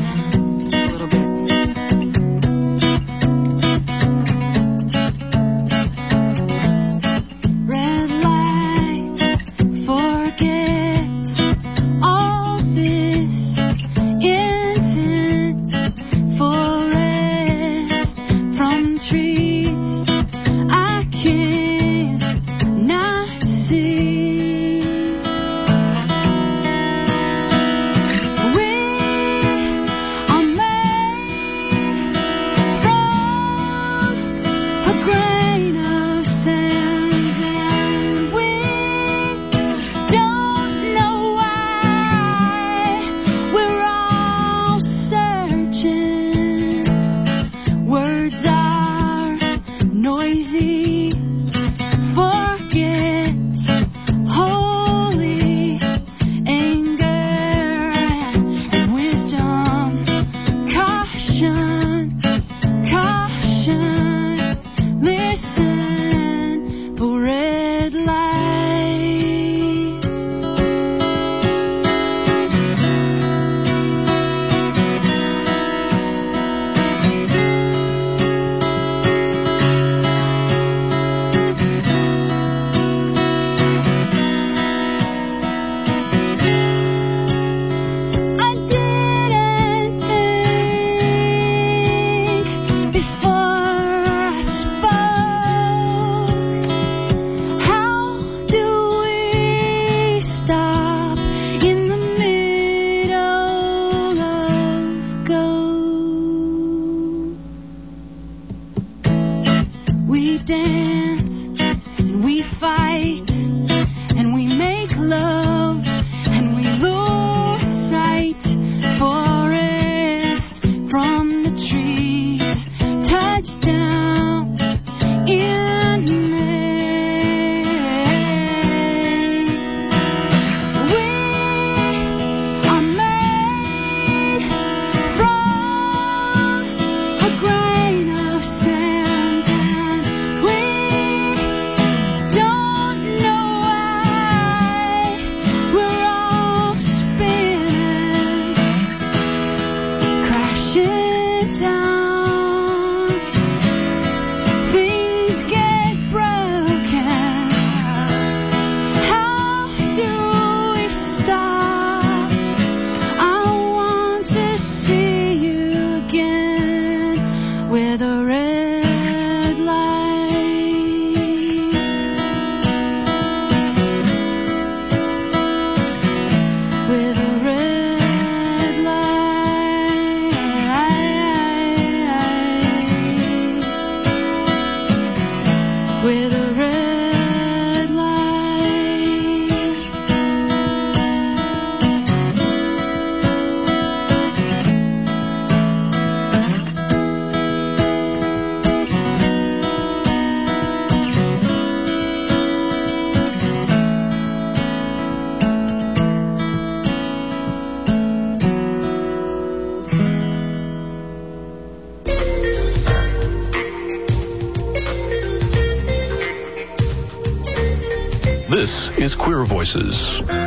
[SPEAKER 19] This is Queer Voices.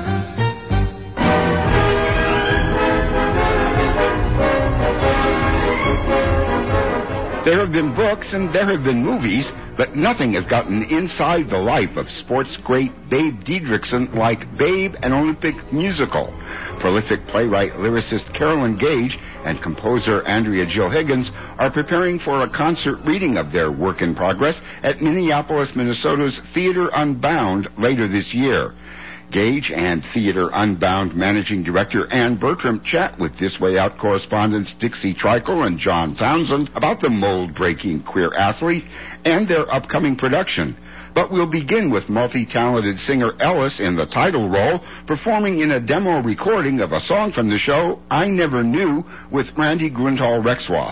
[SPEAKER 20] There have been books and there have been movies, but nothing has gotten inside the life of sports great Babe Diedrichson like Babe, an Olympic musical. Prolific playwright, lyricist Carolyn Gage and composer Andrea Jill Higgins are preparing for a concert reading of their work in progress at Minneapolis, Minnesota's Theater Unbound later this year. Gage and Theater Unbound Managing Director Ann Bertram chat with This Way Out correspondents Dixie Trickle and John Townsend about the mold-breaking queer athlete and their upcoming production. But we'll begin with multi-talented singer Ellis in the title role, performing in a demo recording of a song from the show, I Never Knew, with Randy Grunthal-Rexroth.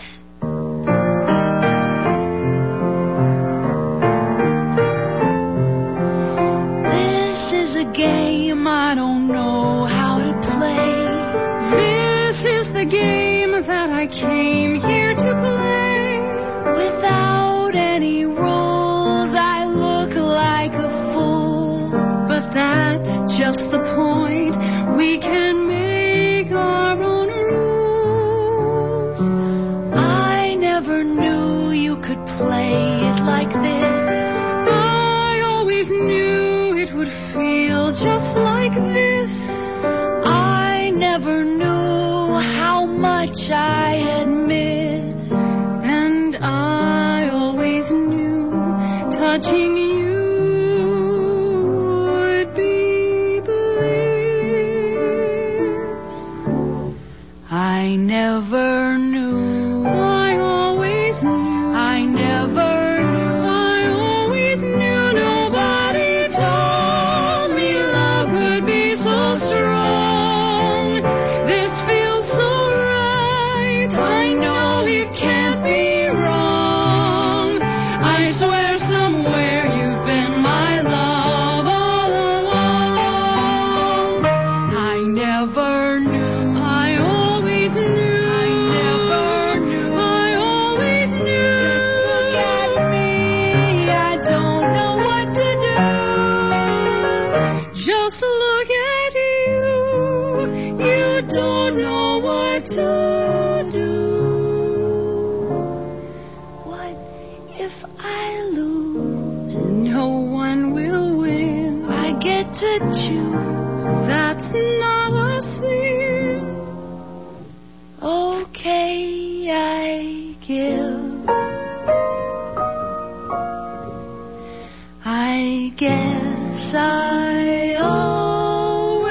[SPEAKER 18] This is a game I don't know how to play. This is the game that I came here to play. Without any rules, I look like a fool. But that's just the point. We can make our own rules. I never knew you could play it like this. I always knew it would feel just like this. I never knew how much I had missed. And I always knew touching you would be bliss. I never knew. I always knew. I never knew. I always knew. Nobody told me love could be so strong. This feels so right. I know it can't be wrong. I swear somewhere you've been my love all along. I never knew. I always knew. I never knew. I always knew. Just look at me. I don't know what to do. Just look at you. You don't know what to do. What if I lose? No one will win. I get to choose. That's not a sin. Okay, I give. I guess I always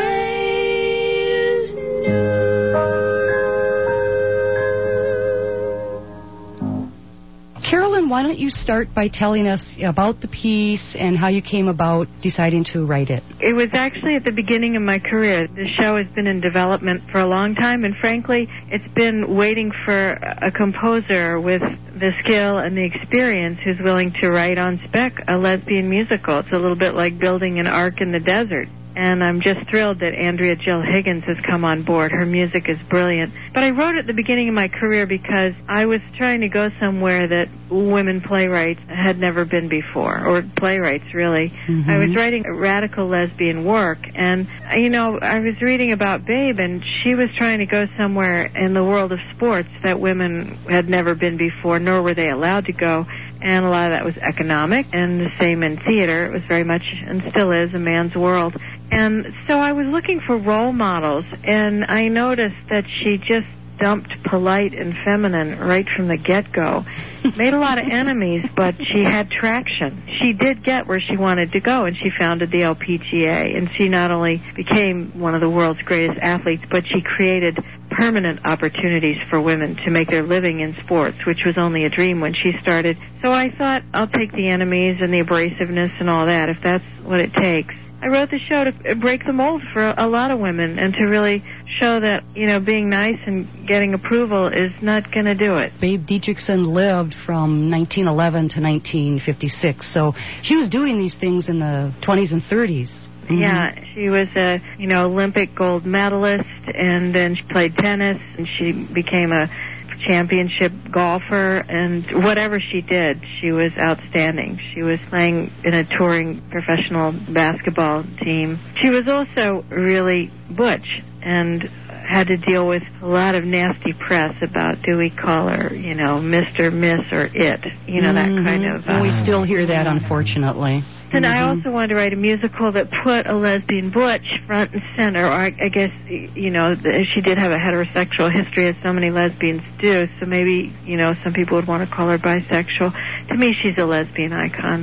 [SPEAKER 21] Carolyn, why don't you start by telling us about the piece and how you came about deciding to write it?
[SPEAKER 22] It was actually at the beginning of my career. The show has been in development for a long time, and frankly, it's been waiting for a composer with the skill and the experience who's willing to write on spec a lesbian musical. It's a little bit like building an ark in the desert. And I'm just thrilled that Andrea Jill Higgins has come on board. Her music is brilliant. But I wrote at the beginning of my career because I was trying to go somewhere that women playwrights had never been before, or playwrights, really. Mm-hmm. I was writing radical lesbian work, and, you know, I was reading about Babe, and she was trying to go somewhere in the world of sports that women had never been before, nor were they allowed to go. And a lot of that was economic, and the same in theater. It was very much, and still is, a man's world. And so I was looking for role models, and I noticed that she just dumped polite and feminine right from the get-go. Made a lot of enemies, but she had traction. She did get where she wanted to go, and she founded the LPGA. And she not only became one of the world's greatest athletes, but she created permanent opportunities for women to make their living in sports, which was only a dream when she started. So I thought, I'll take the enemies and the abrasiveness and all that, if that's what it takes. I wrote the show to break the mold for a lot of women and to really show that, you know, being nice and getting approval is not going to do it.
[SPEAKER 21] Babe Dietrichson lived from 1911 to 1956, so she was doing these things in the 20s and 30s. Mm-hmm.
[SPEAKER 22] Yeah, she was a, you know, Olympic gold medalist, and then she played tennis, and she became a championship golfer, and whatever she did, she was outstanding. She was playing in a touring professional basketball team. She was also really butch and had to deal with a lot of nasty press about, do we call her, you know, Mr., Miss, or it, you know, that kind of...
[SPEAKER 21] we still hear that, unfortunately.
[SPEAKER 22] And I also wanted to write a musical that put a lesbian butch front and center. Or I guess, you know, she did have a heterosexual history, as so many lesbians do. So maybe, you know, some people would want to call her bisexual. To me, she's a lesbian icon, though.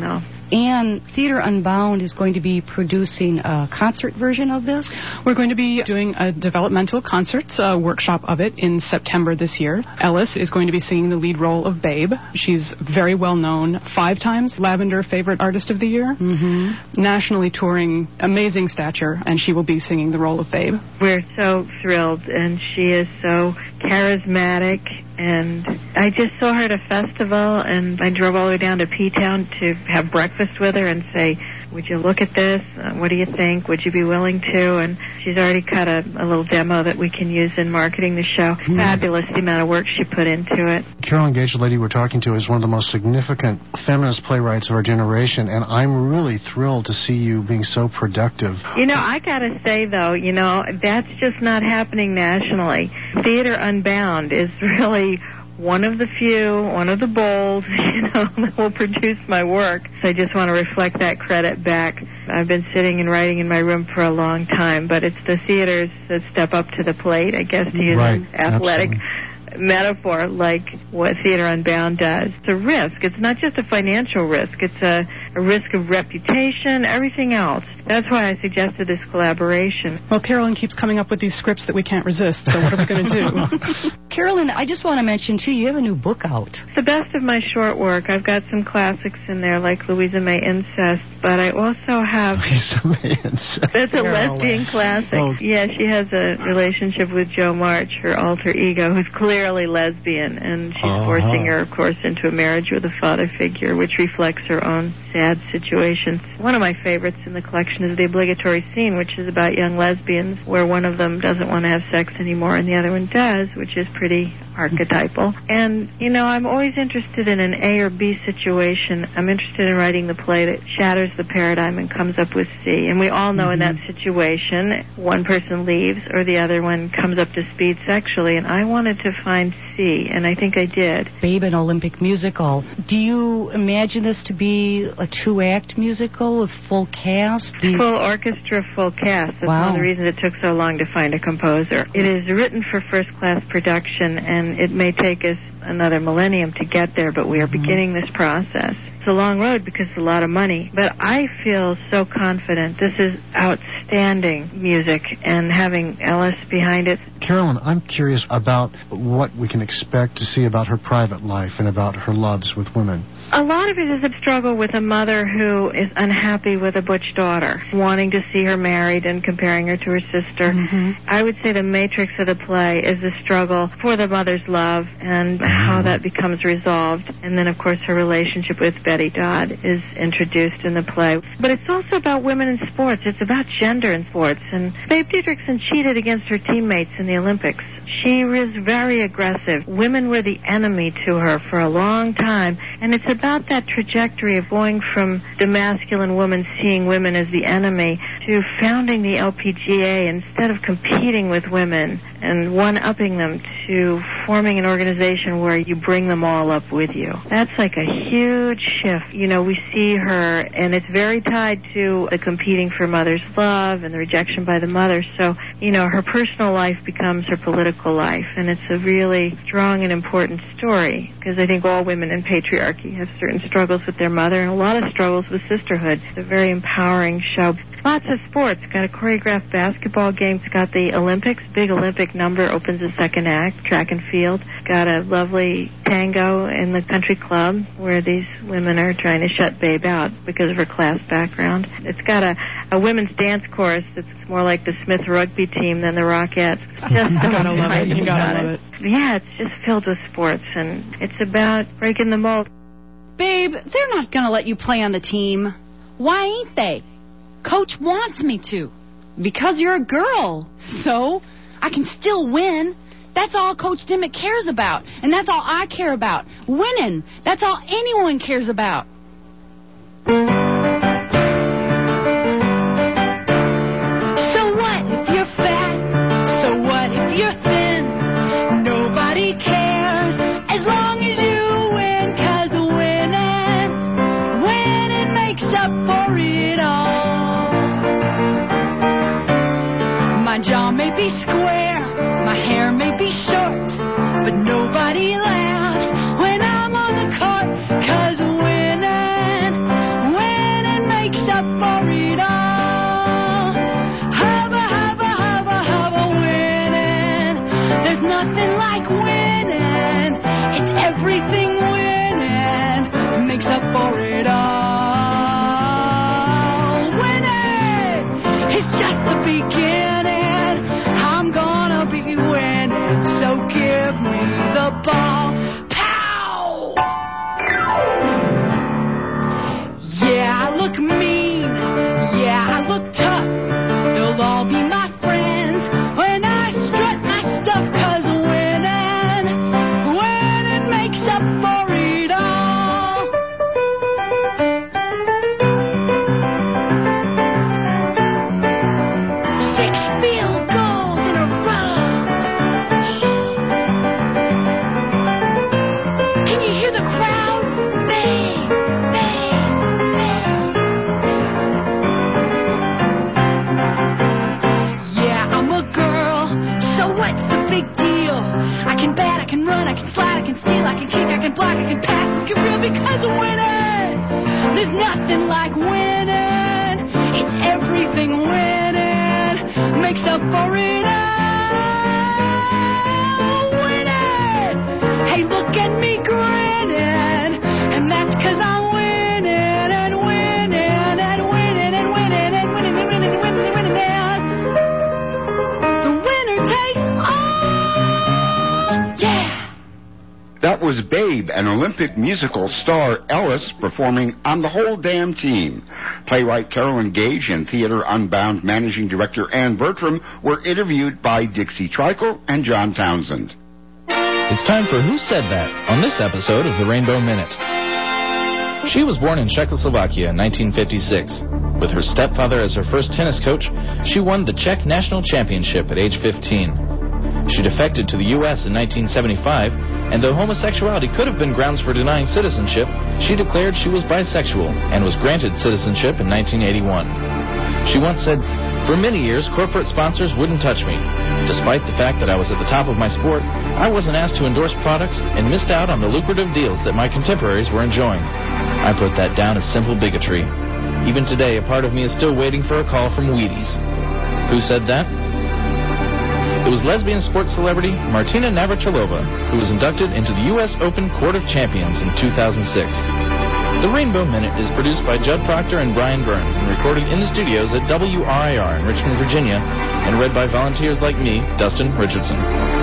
[SPEAKER 21] And Theater Unbound is going to be producing a concert version of this?
[SPEAKER 2] We're going to be doing a developmental concerts workshop of it in September this year. Ellis is going to be singing the lead role of Babe. She's very well known, 5 times Lavender Favorite Artist of the Year, nationally touring, amazing stature, and she will be singing the role of Babe.
[SPEAKER 22] We're so thrilled, and she is so charismatic, and I just saw her at a festival, and I drove all the way down to P-Town to have breakfast with her and say, would you look at this? What do you think? Would you be willing to? And she's already cut a little demo that we can use in marketing the show. Fabulous, the amount of work she put into it.
[SPEAKER 5] Carolyn Gage, the lady we're talking to, is one of the most significant feminist playwrights of our generation, and I'm really thrilled to see you being so productive.
[SPEAKER 22] You know, I gotta say, though, you know, that's just not happening nationally. Theater Unbound is really one of the few, one of the bold, you know, that will produce my work. So I just want to reflect that credit back. I've been sitting and writing in my room for a long time, but it's the theaters that step up to the plate, I guess, to use an athletic metaphor, like what Theater Unbound does. It's a risk. It's not just a financial risk. It's a risk of reputation, everything else. That's why I suggested this collaboration.
[SPEAKER 2] Well, Carolyn keeps coming up with these scripts that we can't resist, so what are we going to do?
[SPEAKER 21] Carolyn, I just want to mention, too, you have a new book out.
[SPEAKER 22] It's the best of my short work. I've got some classics in there, like Louisa May Incest, but I also have...
[SPEAKER 5] Louisa May Incest.
[SPEAKER 22] That's a lesbian classic. Oh. Yeah, she has a relationship with Jo March, her alter ego, who's clearly lesbian, and she's forcing her, of course, into a marriage with a father figure, which reflects her own sad situation. One of my favorites in the collection is the obligatory scene, which is about young lesbians, where one of them doesn't want to have sex anymore and the other one does, which is pretty archetypal. And, you know, I'm always interested in an A or B situation. I'm interested in writing the play that shatters the paradigm and comes up with C. And we all know in that situation, one person leaves or the other one comes up to speed sexually, and I wanted to find C, and I think I did.
[SPEAKER 21] Babe, an Olympic musical. Do you imagine this to be a 2-act musical with full cast?
[SPEAKER 22] Full orchestra, full cast. That's one of the reasons it took so long to find a composer. It is written for first-class production, and it may take us another millennium to get there, but we are beginning this process. It's a long road because it's a lot of money, but I feel so confident. This is outstanding music, and having Ellis behind it.
[SPEAKER 5] Carolyn, I'm curious about what we can expect to see about her private life and about her loves with women.
[SPEAKER 22] A lot of it is a struggle with a mother who is unhappy with a butch daughter, wanting to see her married and comparing her to her sister. I would say the matrix of the play is the struggle for the mother's love and how that becomes resolved. And then, of course, her relationship with Betty Dodd is introduced in the play. But it's also about women in sports. It's about gender in sports. And Babe Didrikson cheated against her teammates in the Olympics. She was very aggressive. Women were the enemy to her for a long time. And it's about that trajectory of going from the masculine woman seeing women as the enemy to founding the LPGA instead of competing with women and one-upping them to forming an organization where you bring them all up with you. That's like a huge shift. You know, we see her, and it's very tied to the competing for mother's love and the rejection by the mother. So, you know, her personal life becomes her political life, and it's a really strong and important story because I think all women in patriarchy have certain struggles with their mother and a lot of struggles with sisterhood. It's a very empowering show. Lots of sports. Got a choreographed basketball game. It's got the Olympics. Big Olympic number opens the second act, track and field. Got a lovely tango in the country club where these women are trying to shut Babe out because of her class background. It's got a women's dance chorus that's more like the Smith rugby team than the Rockettes. Just
[SPEAKER 2] you gotta love it. You gotta love it.
[SPEAKER 22] Yeah, it's just filled with sports, and it's about breaking the mold.
[SPEAKER 17] Babe, they're not going to let you play on the team. Why ain't they? Coach wants me to. Because you're a girl. So, I can still win. That's all Coach Dimmick cares about. And that's all I care about. Winning. That's all anyone cares about. So what if you're fat? So what if you're thin? Nobody cares as long as you win. 'Cause winning makes up for it all. My jaw may be square, my hair may be short, but nobody laughs when I'm on the court. 'Cause winning
[SPEAKER 18] the beginning. I'm gonna be winning, so give me the ball. Pow! Yeah, I look mean. Yeah, I look tough. They'll all be my friends when I strut my stuff, 'cause winning makes up for it all. Six field goals in a row. Can you hear the crowd? Bang, bang, bang. Yeah, I'm a girl, so what's the big deal? I can bat, I can run, I can slide, I can steal, I can kick, I can block, I can pass. Let's get real, because winning, there's nothing like winning. It's everything. Winning makes up for it all. Winning, hey, look at me grinning, and that's 'cause I'm winning and winning and winning and winning and winning and winning and winning and winning and the winner takes all. Yeah.
[SPEAKER 20] That was Babe, an Olympic musical star Ellis performing On the Whole Damn Team. Playwright Carolyn Gage and Theater Unbound Managing Director Ann Bertram were interviewed by Dixie Trickle and John Townsend.
[SPEAKER 6] It's time for Who Said That on this episode of the Rainbow Minute. She was born in Czechoslovakia in 1956. With her stepfather as her first tennis coach, she won the Czech National Championship at age 15. She defected to the U.S. in 1975, and though homosexuality could have been grounds for denying citizenship, she declared she was bisexual and was granted citizenship in 1981. She once said, "For many years, corporate sponsors wouldn't touch me. Despite the fact that I was at the top of my sport, I wasn't asked to endorse products and missed out on the lucrative deals that my contemporaries were enjoying. I put that down as simple bigotry. Even today, a part of me is still waiting for a call from Wheaties." Who said that? It was lesbian sports celebrity Martina Navratilova, who was inducted into the U.S. Open Court of Champions in 2006. The Rainbow Minute is produced by Judd Proctor and Brian Burns and recorded in the studios at WRIR in Richmond, Virginia, and read by volunteers like me, Dustin Richardson.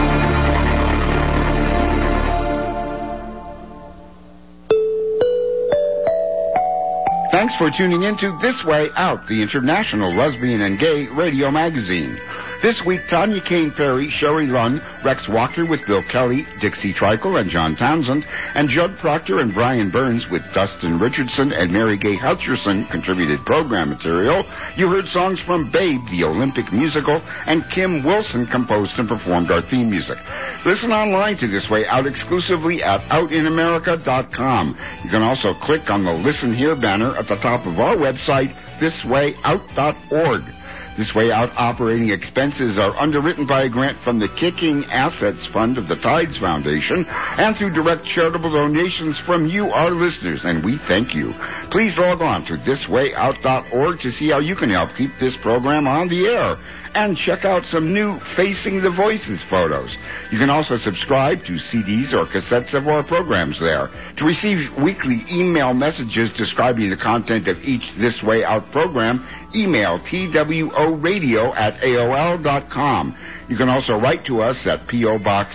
[SPEAKER 20] Thanks for tuning in to This Way Out, the international lesbian and gay radio magazine. This week, Tanya Kane Ferry, Sherry Lunn, Rex Walker with Bill Kelly, Dixie Trickle and John Townsend, and Judd Proctor and Brian Burns with Dustin Richardson and Mary Gay Hutcherson contributed program material. You heard songs from Babe, the Olympic musical, and Kim Wilson composed and performed our theme music. Listen online to This Way Out exclusively at outinamerica.com. You can also click on the Listen Here banner at the top of our website, thiswayout.org. This Way Out operating expenses are underwritten by a grant from the Kicking Assets Fund of the Tides Foundation and through direct charitable donations from you, our listeners, and we thank you. Please log on to thiswayout.org to see how you can help keep this program on the air. And check out some new Facing the Voices photos. You can also subscribe to CDs or cassettes of our programs there. To receive weekly email messages describing the content of each This Way Out program, email tworadio@aol.com. You can also write to us at P.O. Box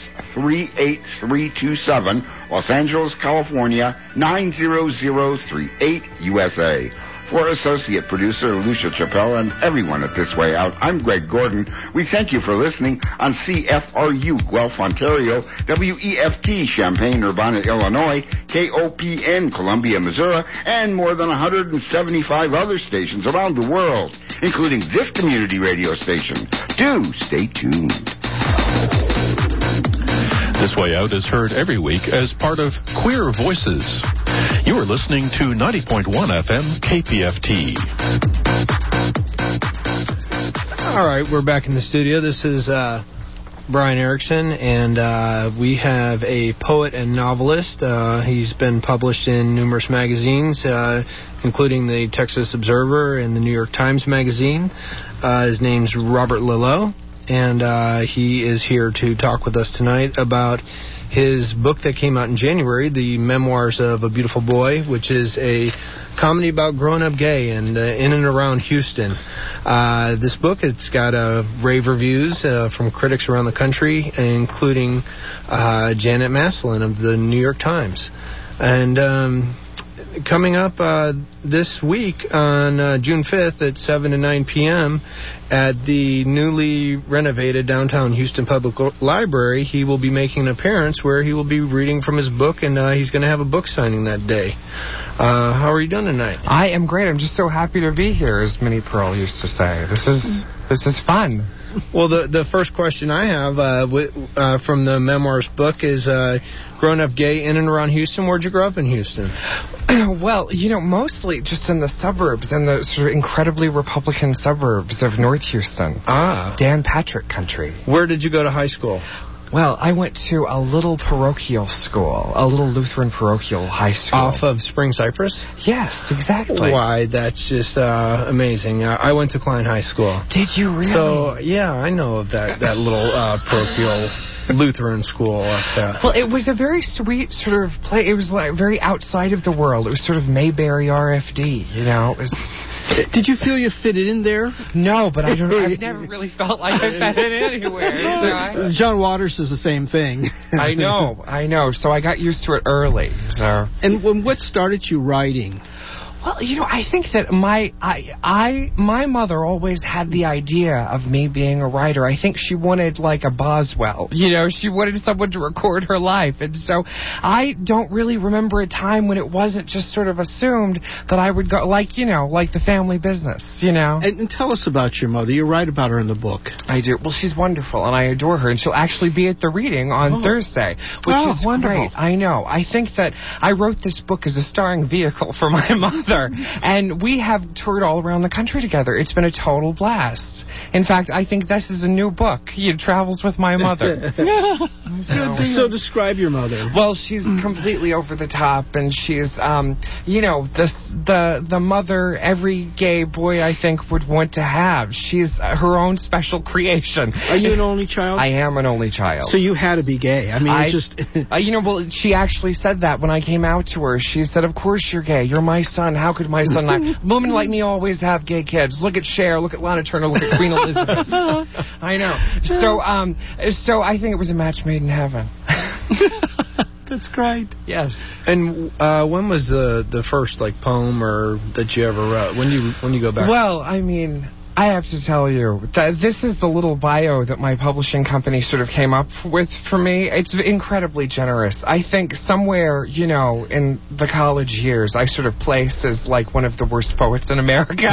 [SPEAKER 20] 38327, Los Angeles, California, 90038, USA. For Associate Producer Lucia Chappelle and everyone at This Way Out, I'm Greg Gordon. We thank you for listening on CFRU, Guelph, Ontario, WEFT, Champaign-Urbana, Illinois, KOPN, Columbia, Missouri, and more than 175 other stations around the world, including this community radio station. Do stay tuned.
[SPEAKER 19] This Way Out is heard every week as part of Queer Voices. You are listening to 90.1 FM KPFT.
[SPEAKER 7] All right, we're back in the studio. This is Brian Erickson, and we have a poet and novelist. He's been published in numerous magazines, including the Texas Observer and the New York Times Magazine. His name's Robert Lillo, and he is here to talk with us tonight about his book that came out in January, The Memoirs of a Beautiful Boy, which is a comedy about growing up gay and in and around Houston. This book, it's got rave reviews from critics around the country, including Janet Maslin of the New York Times. And coming up this week on June 5th at 7 to 9 p.m. at the newly renovated downtown Houston Public Library, he will be making an appearance where he will be reading from his book, and he's going to have a book signing that day. How are you doing tonight?
[SPEAKER 9] I am great. I'm just so happy to be here, as Minnie Pearl used to say. This is fun.
[SPEAKER 7] Well, the first question I have from the Memoirs book is, growing up gay in and around Houston, where'd you grow up in Houston?
[SPEAKER 9] Well, mostly just in the suburbs, in the sort of incredibly Republican suburbs of North Houston. Dan Patrick country.
[SPEAKER 7] Where did you go to high school?
[SPEAKER 9] Well, I went to a little parochial school, a little Lutheran parochial high school.
[SPEAKER 7] Off of Spring Cypress?
[SPEAKER 9] Yes, exactly.
[SPEAKER 7] Why, that's just amazing. I went to Klein High School.
[SPEAKER 9] Did you really?
[SPEAKER 7] So, yeah, I know of that little parochial Lutheran school.
[SPEAKER 9] Well, it was a very sweet sort of play. It was like very outside of the world. It was sort of Mayberry RFD, It was...
[SPEAKER 10] Did you feel you fit in there?
[SPEAKER 9] No, but I've never really felt like I fit in anywhere.
[SPEAKER 10] John Waters says the same thing.
[SPEAKER 9] I know. So I got used to it early. So.
[SPEAKER 10] And what started you writing?
[SPEAKER 9] Well, I think that my mother always had the idea of me being a writer. I think she wanted like a Boswell. She wanted someone to record her life. And so I don't really remember a time when it wasn't just sort of assumed that I would go, like the family business,
[SPEAKER 10] And tell us about your mother. You write about her in the book.
[SPEAKER 9] I do. Well, she's wonderful, and I adore her. And she'll actually be at the reading on Thursday, which is
[SPEAKER 10] wonderful.
[SPEAKER 9] Great. I know. I think that I wrote this book as a starring vehicle for my mother. And we have toured all around the country together. It's been a total blast. In fact, I think this is a new book. Travels with my mother.
[SPEAKER 10] So describe your mother.
[SPEAKER 9] Well, she's completely over the top, and she's, the mother every gay boy, I think, would want to have. She's her own special creation.
[SPEAKER 10] Are you an only child?
[SPEAKER 9] I am an only child.
[SPEAKER 10] So you had to be gay. I mean, just...
[SPEAKER 9] well, she actually said that when I came out to her. She said, of course you're gay. You're my son. How could my son not? Women like me always have gay kids. Look at Cher, look at Lana Turner, look at Queen Elizabeth. I know. So I think it was a match made in heaven.
[SPEAKER 10] That's great.
[SPEAKER 9] Yes.
[SPEAKER 7] And when was the first poem or that you ever wrote? When you go back?
[SPEAKER 9] Well, I mean, I have to tell you, this is the little bio that my publishing company sort of came up with for me. It's incredibly generous. I think somewhere, in the college years, I sort of placed as one of the worst poets in America,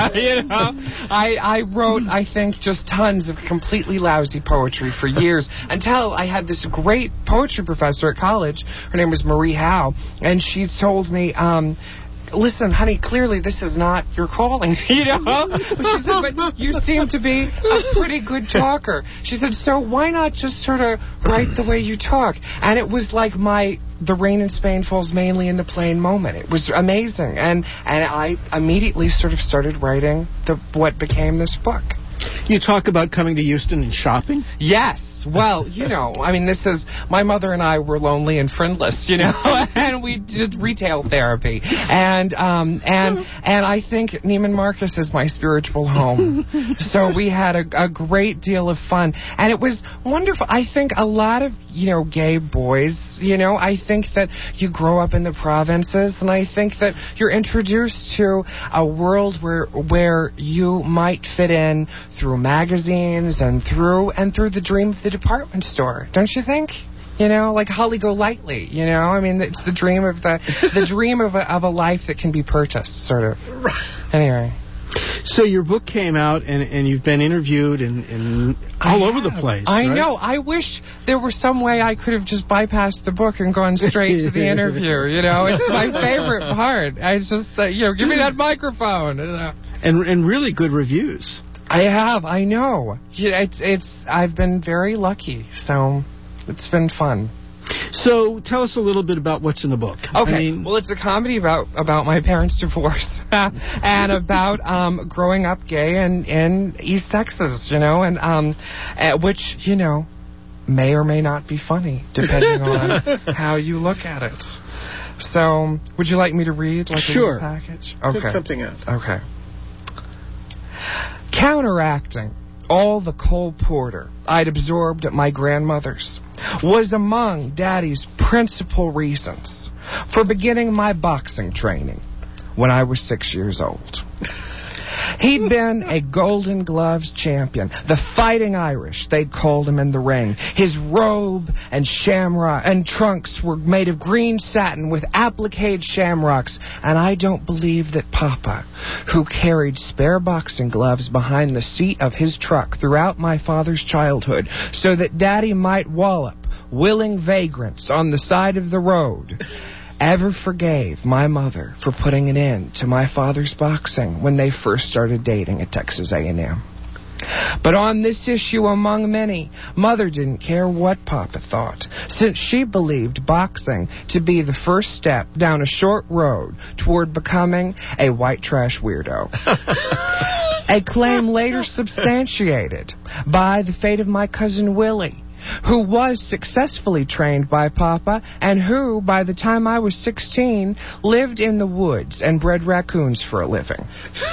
[SPEAKER 9] I wrote, I think, just tons of completely lousy poetry for years until I had this great poetry professor at college. Her name was Marie Howe, and she told me, listen, honey, clearly this is not your calling, She said, but you seem to be a pretty good talker. She said, so why not just sort of write the way you talk? And it was like The Rain in Spain Falls Mainly in the Plain moment. It was amazing. And I immediately sort of started writing what became this book.
[SPEAKER 10] You talk about coming to Houston and shopping?
[SPEAKER 9] Yes. Well, I mean, my mother and I were lonely and friendless, and we did retail therapy. And I think Neiman Marcus is my spiritual home. So we had a great deal of fun. And it was wonderful. I think a lot of, gay boys, I think that you grow up in the provinces, and I think that you're introduced to a world where you might fit in through magazines and through the dream of the department store, don't you think? Like Holly Golightly, I mean, it's the dream of the dream of a life that can be purchased, sort of. Anyway.
[SPEAKER 10] So your book came out, and you've been interviewed and all over the place.
[SPEAKER 9] I know. I wish there were some way I could have just bypassed the book and gone straight to the interview. It's my favorite part. I just say, give me that microphone.
[SPEAKER 10] And really good reviews.
[SPEAKER 9] I have. I know. I've been very lucky. So it's been fun.
[SPEAKER 10] So tell us a little bit about what's in the book.
[SPEAKER 9] Okay. Well, it's a comedy about my parents' divorce and about growing up gay in East Texas, and which, may or may not be funny, depending on how you look at it. So, would you like me to read a little package? Okay.
[SPEAKER 10] Pick something out.
[SPEAKER 9] Okay. Counteracting all the Cole Porter I'd absorbed at my grandmother's was among Daddy's principal reasons for beginning my boxing training when I was 6 years old. He'd been a Golden Gloves champion, the Fighting Irish, they'd called him in the ring. His robe and shamrock and trunks were made of green satin with appliqued shamrocks, and I don't believe that Papa, who carried spare boxing gloves behind the seat of his truck throughout my father's childhood so that Daddy might wallop willing vagrants on the side of the road, ever forgave my mother for putting an end to my father's boxing when they first started dating at Texas A&M. But on this issue, among many, Mother didn't care what Papa thought, since she believed boxing to be the first step down a short road toward becoming a white trash weirdo. A claim later substantiated by the fate of my cousin Willie, who was successfully trained by Papa and who, by the time I was 16, lived in the woods and bred raccoons for a living.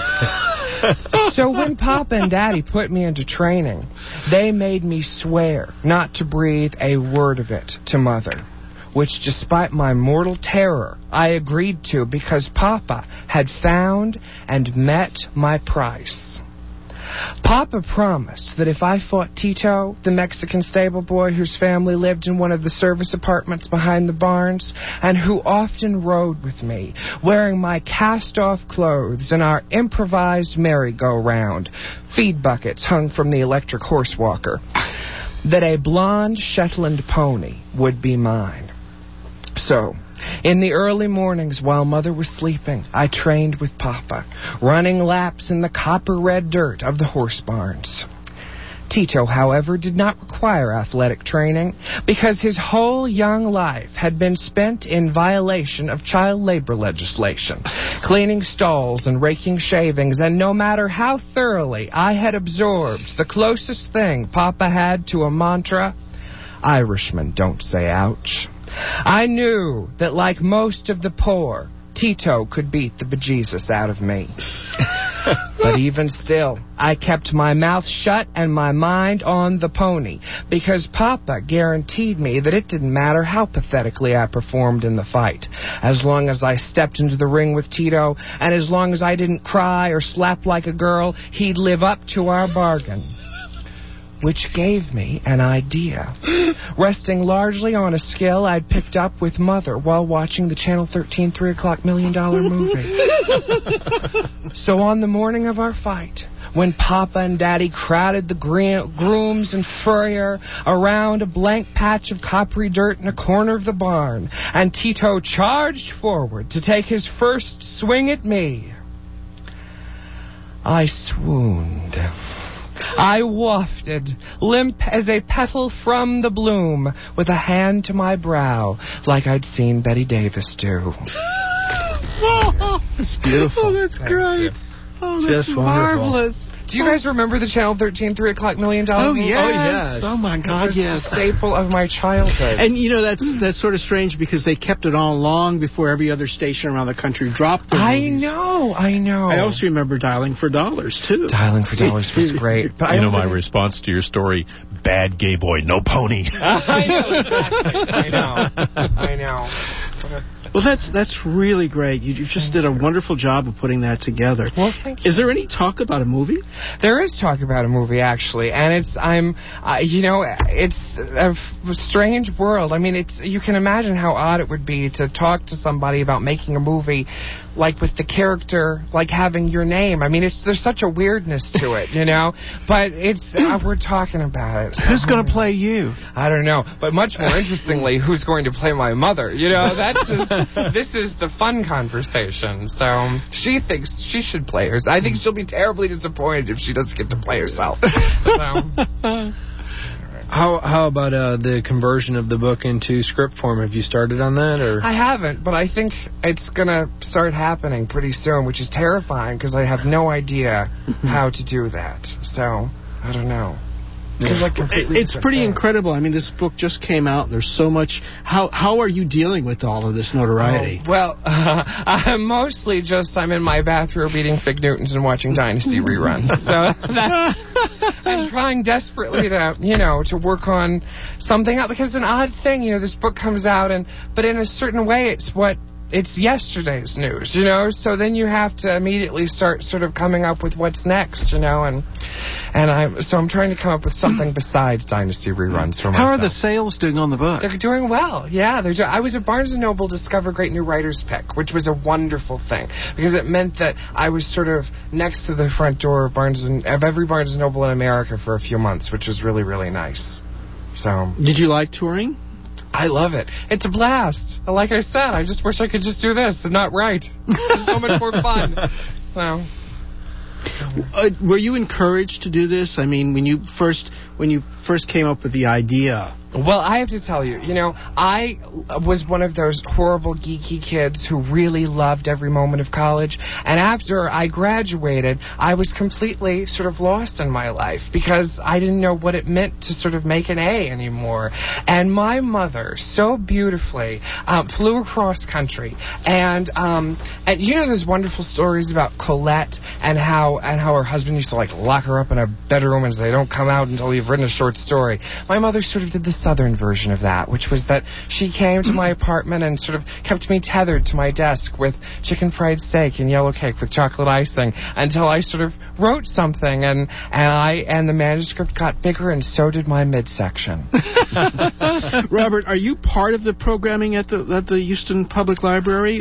[SPEAKER 9] So when Papa and Daddy put me into training, they made me swear not to breathe a word of it to Mother, which, despite my mortal terror, I agreed to because Papa had found and met my price. Papa promised that if I fought Tito, the Mexican stable boy whose family lived in one of the service apartments behind the barns, and who often rode with me, wearing my cast-off clothes and our improvised merry-go-round, feed buckets hung from the electric horse walker, that a blonde Shetland pony would be mine. So, in the early mornings while Mother was sleeping, I trained with Papa, running laps in the copper-red dirt of the horse barns. Tito, however, did not require athletic training because his whole young life had been spent in violation of child labor legislation, cleaning stalls and raking shavings, and no matter how thoroughly I had absorbed the closest thing Papa had to a mantra, Irishmen don't say ouch, I knew that, like most of the poor, Tito could beat the bejesus out of me. But even still, I kept my mouth shut and my mind on the pony, because Papa guaranteed me that it didn't matter how pathetically I performed in the fight. As long as I stepped into the ring with Tito, and as long as I didn't cry or slap like a girl, he'd live up to our bargain. Which gave me an idea, resting largely on a skill I'd picked up with Mother while watching the Channel 13 $3 o'clock $1 million movie. So on the morning of our fight, when Papa and Daddy crowded the grooms and furrier around a blank patch of coppery dirt in a corner of the barn, and Tito charged forward to take his first swing at me, I swooned. I wafted, limp as a petal from the bloom, with a hand to my brow, like I'd seen Betty Davis do.
[SPEAKER 10] That's beautiful. Oh, that's great. Oh, that's
[SPEAKER 9] Just
[SPEAKER 10] marvelous.
[SPEAKER 9] Do you guys remember the Channel 13 $3 o'clock $1 million movie?
[SPEAKER 10] Yes. Oh, yes. Oh, my God, yes.
[SPEAKER 9] A staple of my childhood.
[SPEAKER 10] And, you know, that's sort of strange because they kept it on long before every other station around the country dropped their movies.
[SPEAKER 9] I know.
[SPEAKER 10] I also remember Dialing for Dollars, too.
[SPEAKER 9] Dialing for Dollars was great.
[SPEAKER 3] But you know my response to your story, bad gay boy, no pony.
[SPEAKER 9] I know, exactly. I know.
[SPEAKER 10] Well, that's really great. You just did a wonderful job of putting that together.
[SPEAKER 9] Well, thank you.
[SPEAKER 10] Is there any talk about a movie?
[SPEAKER 9] There is talk about a movie, actually, and it's a strange world. I mean, you can imagine how odd it would be to talk to somebody about making a movie, like with the character, like having your name. I mean, there's such a weirdness to it, you know. But we're talking about it. So.
[SPEAKER 10] Who's going to play you?
[SPEAKER 9] I don't know. But much more interestingly, who's going to play my mother? You know, this is the fun conversation. So she thinks she should play herself. I think she'll be terribly disappointed if she doesn't get to play herself.
[SPEAKER 7] How about the conversion of the book into script form? Have you started on that? Or
[SPEAKER 9] I haven't, but I think it's going to start happening pretty soon, which is terrifying because I have no idea how to do that. So, I don't know.
[SPEAKER 10] It's pretty incredible. I mean, this book just came out. There's so much. How are you dealing with all of this notoriety?
[SPEAKER 9] I'm mostly just I'm in my bathrobe eating Fig Newtons and watching Dynasty reruns. I'm trying desperately to work on something else, because it's an odd thing. This book comes out, but in a certain way, it's yesterday's news, so then you have to immediately start sort of coming up with what's next, and I'm trying to come up with something besides Dynasty reruns for myself.
[SPEAKER 8] How are the sales doing on the book?
[SPEAKER 9] They're doing well, yeah. I was at Barnes & Noble Discover Great New Writers Pick, which was a wonderful thing, because it meant that I was sort of next to the front door of every Barnes & Noble in America for a few months, which was really, really nice. So,
[SPEAKER 10] did you like touring?
[SPEAKER 9] I love it. It's a blast. Like I said, I just wish I could just do this and not write. It's so much more fun. Well,
[SPEAKER 10] were you encouraged to do this? I mean, when you first came up with the idea.
[SPEAKER 9] Well, I have to tell you, I was one of those horrible geeky kids who really loved every moment of college. And after I graduated, I was completely sort of lost in my life because I didn't know what it meant to sort of make an A anymore. And my mother, so beautifully, flew across country. And those wonderful stories about Colette and how her husband used to lock her up in a bedroom and say, "Don't come out until you've written a short story." My mother sort of did the southern version of that, which was that she came to my apartment and sort of kept me tethered to my desk with chicken fried steak and yellow cake with chocolate icing until I sort of wrote something, and the manuscript got bigger, and so did my midsection.
[SPEAKER 10] Robert, are you part of the programming at the Houston Public Library?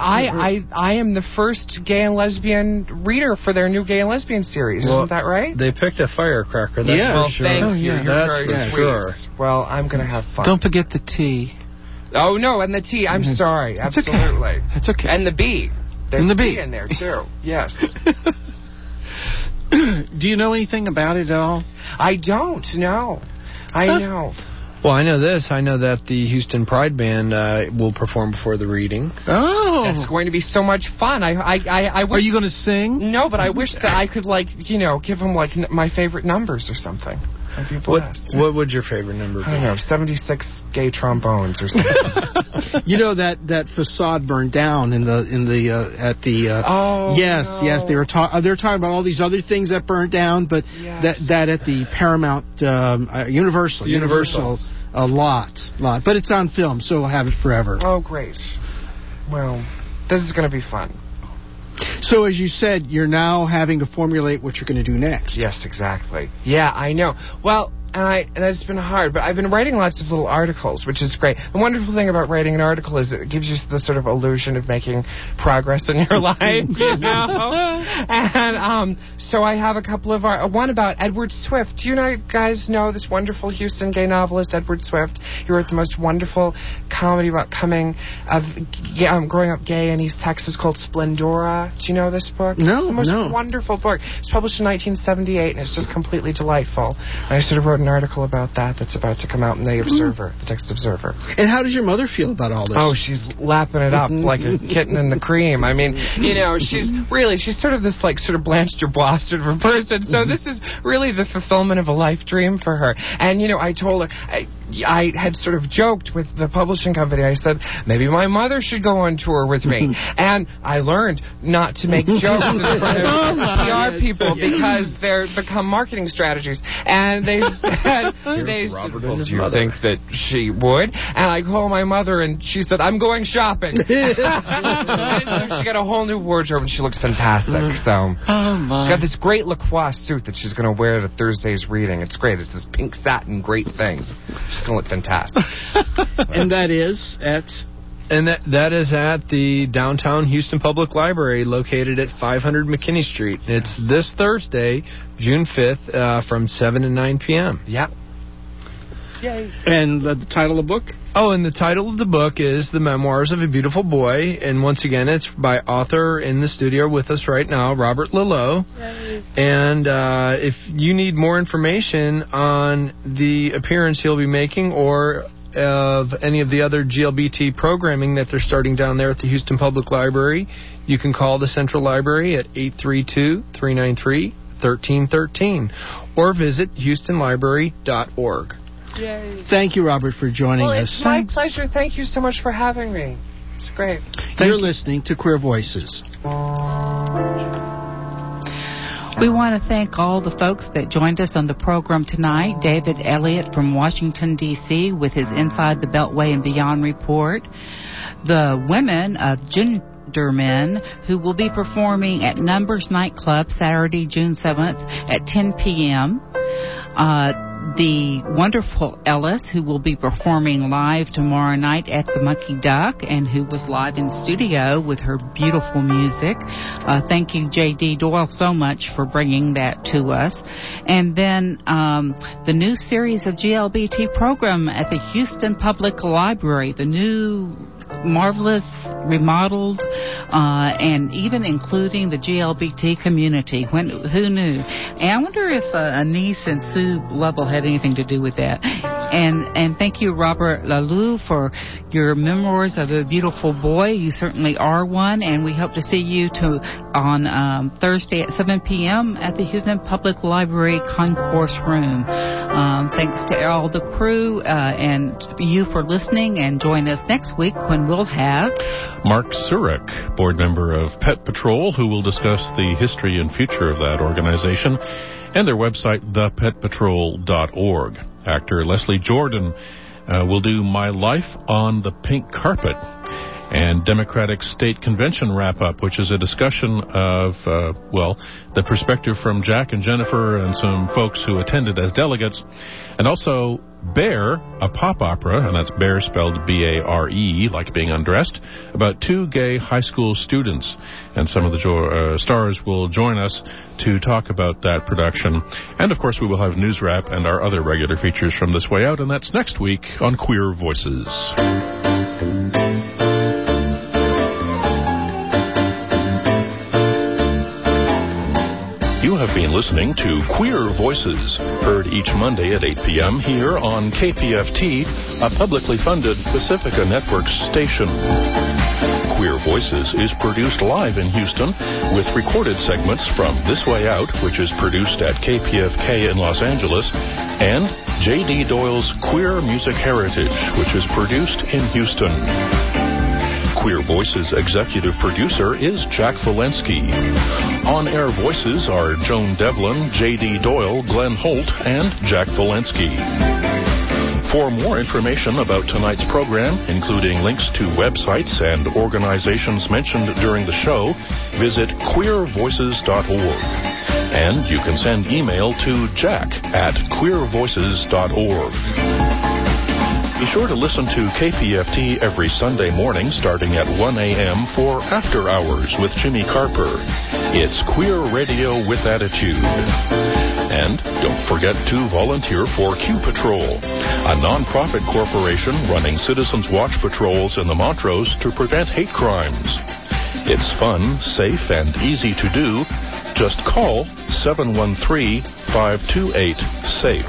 [SPEAKER 9] I am the first gay and lesbian reader for their new gay and lesbian series. Isn't that right?
[SPEAKER 7] They picked a firecracker. That's for sure.
[SPEAKER 9] Thank you.
[SPEAKER 7] That's for sure.
[SPEAKER 9] Well, I'm going to have fun.
[SPEAKER 8] Don't forget the tea.
[SPEAKER 9] Oh, no, and the tea. I'm sorry. Absolutely.
[SPEAKER 8] That's okay.
[SPEAKER 9] And the bee. There's
[SPEAKER 8] and the
[SPEAKER 9] bee
[SPEAKER 8] bee
[SPEAKER 9] in there, too. Yes.
[SPEAKER 8] Do you know anything about it at all?
[SPEAKER 9] I don't, no. I know.
[SPEAKER 7] Well, I know this. I know that the Houston Pride Band will perform before the reading.
[SPEAKER 8] Oh.
[SPEAKER 9] That's going to be so much fun. I wish,
[SPEAKER 8] are you going to sing?
[SPEAKER 9] No, but I wish that I could, give them, my favorite numbers or something. I'd be blessed.
[SPEAKER 7] What would your favorite number be?
[SPEAKER 9] I don't know, 76 gay trombones or something.
[SPEAKER 10] that facade burned down
[SPEAKER 9] Oh,
[SPEAKER 10] yes,
[SPEAKER 9] no.
[SPEAKER 10] Yes, they're talking about all these other things that burned down, but that at the Paramount Universal a lot, but it's on film, so we'll have it forever.
[SPEAKER 9] Oh, great. Well, this is going to be fun.
[SPEAKER 10] So, as you said, you're now having to formulate what you're going to do next.
[SPEAKER 9] Yes, exactly. Yeah, I know. Well, and it's been hard, but I've been writing lots of little articles, which is great. The wonderful thing about writing an article is it gives you the sort of illusion of making progress in your life, And so I have a couple of one about Edward Swift. Do you guys know this wonderful Houston gay novelist, Edward Swift? He wrote the most wonderful comedy about growing up gay in East Texas called Splendora. Do you know this book?
[SPEAKER 10] No,
[SPEAKER 9] it's the most wonderful book. It was published in 1978, and it's just completely delightful. And I sort of wrote an article about that's about to come out in the Observer, the Texas Observer.
[SPEAKER 10] And how does your mother feel about all this?
[SPEAKER 9] Oh, she's lapping it up like a kitten in the cream. I mean, she's sort of this sort of Blanche Dubois sort of a person. So this is really the fulfillment of a life dream for her. And I told her I had sort of joked with the publishing company. I said maybe my mother should go on tour with me. And I learned not to make jokes in front of PR people because they're become marketing strategies. And they said, do you think that she would? And I called my mother, and she said, I'm going shopping. And so she got a whole new wardrobe, and she looks fantastic. So she's got this great Lacroix suit that she's going to wear to Thursday's reading. It's great. It's this pink satin great thing. She's going to look fantastic.
[SPEAKER 10] And that is at...
[SPEAKER 7] And that is at the downtown Houston Public Library, located at 500 McKinney Street. It's this Thursday, June 5th, from 7 to 9 p.m.
[SPEAKER 9] Yep. Yay.
[SPEAKER 10] And the title of the book?
[SPEAKER 7] Oh, and the title of the book is The Memoirs of a Beautiful Boy. And once again, it's by author in the studio with us right now, Robert Lillo.
[SPEAKER 9] Yay.
[SPEAKER 7] And if you need more information on the appearance he'll be making or of any of the other GLBT programming that they're starting down there at the Houston Public Library, you can call the Central Library at 832-393-3633. 1313 or visit HoustonLibrary.org.
[SPEAKER 9] Yay.
[SPEAKER 10] Thank you, Robert, for joining us.
[SPEAKER 9] It's my pleasure. Thank you so much for having me. It's great.
[SPEAKER 10] You're listening to Queer Voices.
[SPEAKER 11] We want to thank all the folks that joined us on the program tonight. David Elliott from Washington, D.C. with his Inside the Beltway and Beyond report. The women of Gendermen who will be performing at Numbers Nightclub Saturday, June 7th at 10 p.m. The wonderful Ellis, who will be performing live tomorrow night at the Monkey Duck and who was live in studio with her beautiful music. Thank you, J.D. Doyle, so much for bringing that to us. And then the new series of GLBT program at the Houston Public Library, the new marvelous, remodeled, and even including the GLBT community. Who knew? And I wonder if Anise and Sue Lovell had anything to do with that. And thank you, Robert Lalou, for your memoirs of a beautiful boy. You certainly are one, and we hope to see you on Thursday at 7 p.m. at the Houston Public Library Concourse Room. Thanks to all the crew and you for listening, and join us next week when we'll have
[SPEAKER 3] Mark Zurek, board member of Pet Patrol, who will discuss the history and future of that organization and their website, thepetpatrol.org. Actor Leslie Jordan will do My Life on the Pink Carpet, and Democratic State Convention wrap-up, which is a discussion of, the perspective from Jack and Jennifer and some folks who attended as delegates, and also Bear, a pop opera, and that's Bear spelled B-A-R-E, like being undressed, about two gay high school students. And some of the stars will join us to talk about that production. And, of course, we will have News Wrap and our other regular features from This Way Out, and that's next week on Queer Voices. You have been listening to Queer Voices, heard each Monday at 8 p.m. here on KPFT, a publicly funded Pacifica Network station. Queer Voices is produced live in Houston with recorded segments from This Way Out, which is produced at KPFK in Los Angeles, and J.D. Doyle's Queer Music Heritage, which is produced in Houston. Queer Voices executive producer is Jack Valensky. On-air voices are Joan Devlin, J.D. Doyle, Glenn Holt, and Jack Valensky. For more information about tonight's program, including links to websites and organizations mentioned during the show, visit queervoices.org. And you can send email to jack@queervoices.org. Be sure to listen to KPFT every Sunday morning starting at 1 a.m. for After Hours with Jimmy Carper. It's Queer Radio with Attitude. And don't forget to volunteer for Q Patrol, a non-profit corporation running Citizens Watch patrols in the Montrose to prevent hate crimes. It's fun, safe, and easy to do. Just call 713-528-SAFE.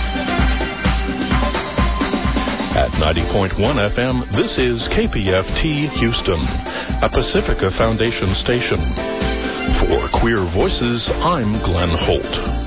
[SPEAKER 3] At 90.1 FM, this is KPFT Houston, a Pacifica Foundation station. For Queer Voices, I'm Glenn Holt.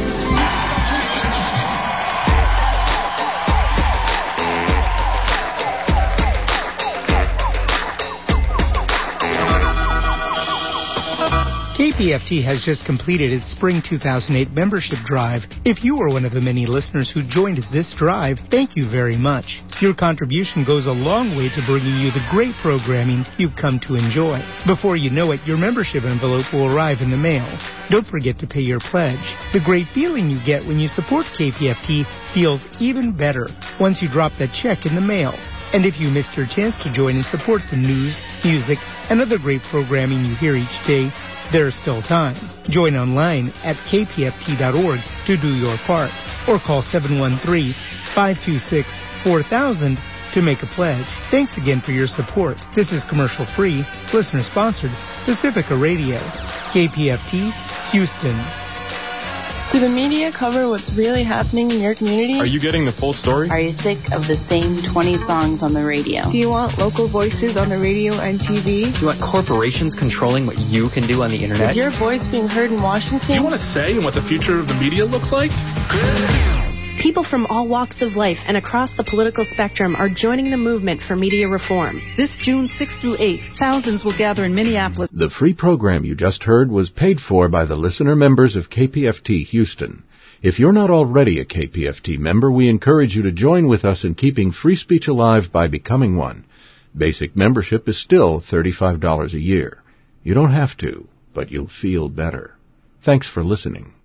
[SPEAKER 13] KPFT has just completed its Spring 2008 membership drive. If you are one of the many listeners who joined this drive, thank you very much. Your contribution goes a long way to bringing you the great programming you've come to enjoy. Before you know it, your membership envelope will arrive in the mail. Don't forget to pay your pledge. The great feeling you get when you support KPFT feels even better once you drop that check in the mail. And if you missed your chance to join and support the news, music, and other great programming you hear each day, there's still time. Join online at kpft.org to do your part, or call 713-526-4000 to make a pledge. Thanks again for your support. This is commercial-free, listener-sponsored Pacifica Radio, KPFT, Houston.
[SPEAKER 4] Do the media cover what's really happening in your community?
[SPEAKER 12] Are you getting the full story?
[SPEAKER 23] Are you sick of the same 20 songs on the radio?
[SPEAKER 4] Do you want local voices on the radio and TV?
[SPEAKER 24] Do you want corporations controlling what you can do on the internet?
[SPEAKER 4] Is your voice being heard in Washington?
[SPEAKER 12] Do you want a say in what the future of the media looks like?
[SPEAKER 25] People from all walks of life and across the political spectrum are joining the movement for media reform.
[SPEAKER 26] This June 6th through 8th, thousands will gather in Minneapolis.
[SPEAKER 1] The free program you just heard was paid for by the listener members of KPFT Houston. If you're not already a KPFT member, we encourage you to join with us in keeping free speech alive by becoming one. Basic membership is still $35 a year. You don't have to, but you'll feel better. Thanks for listening.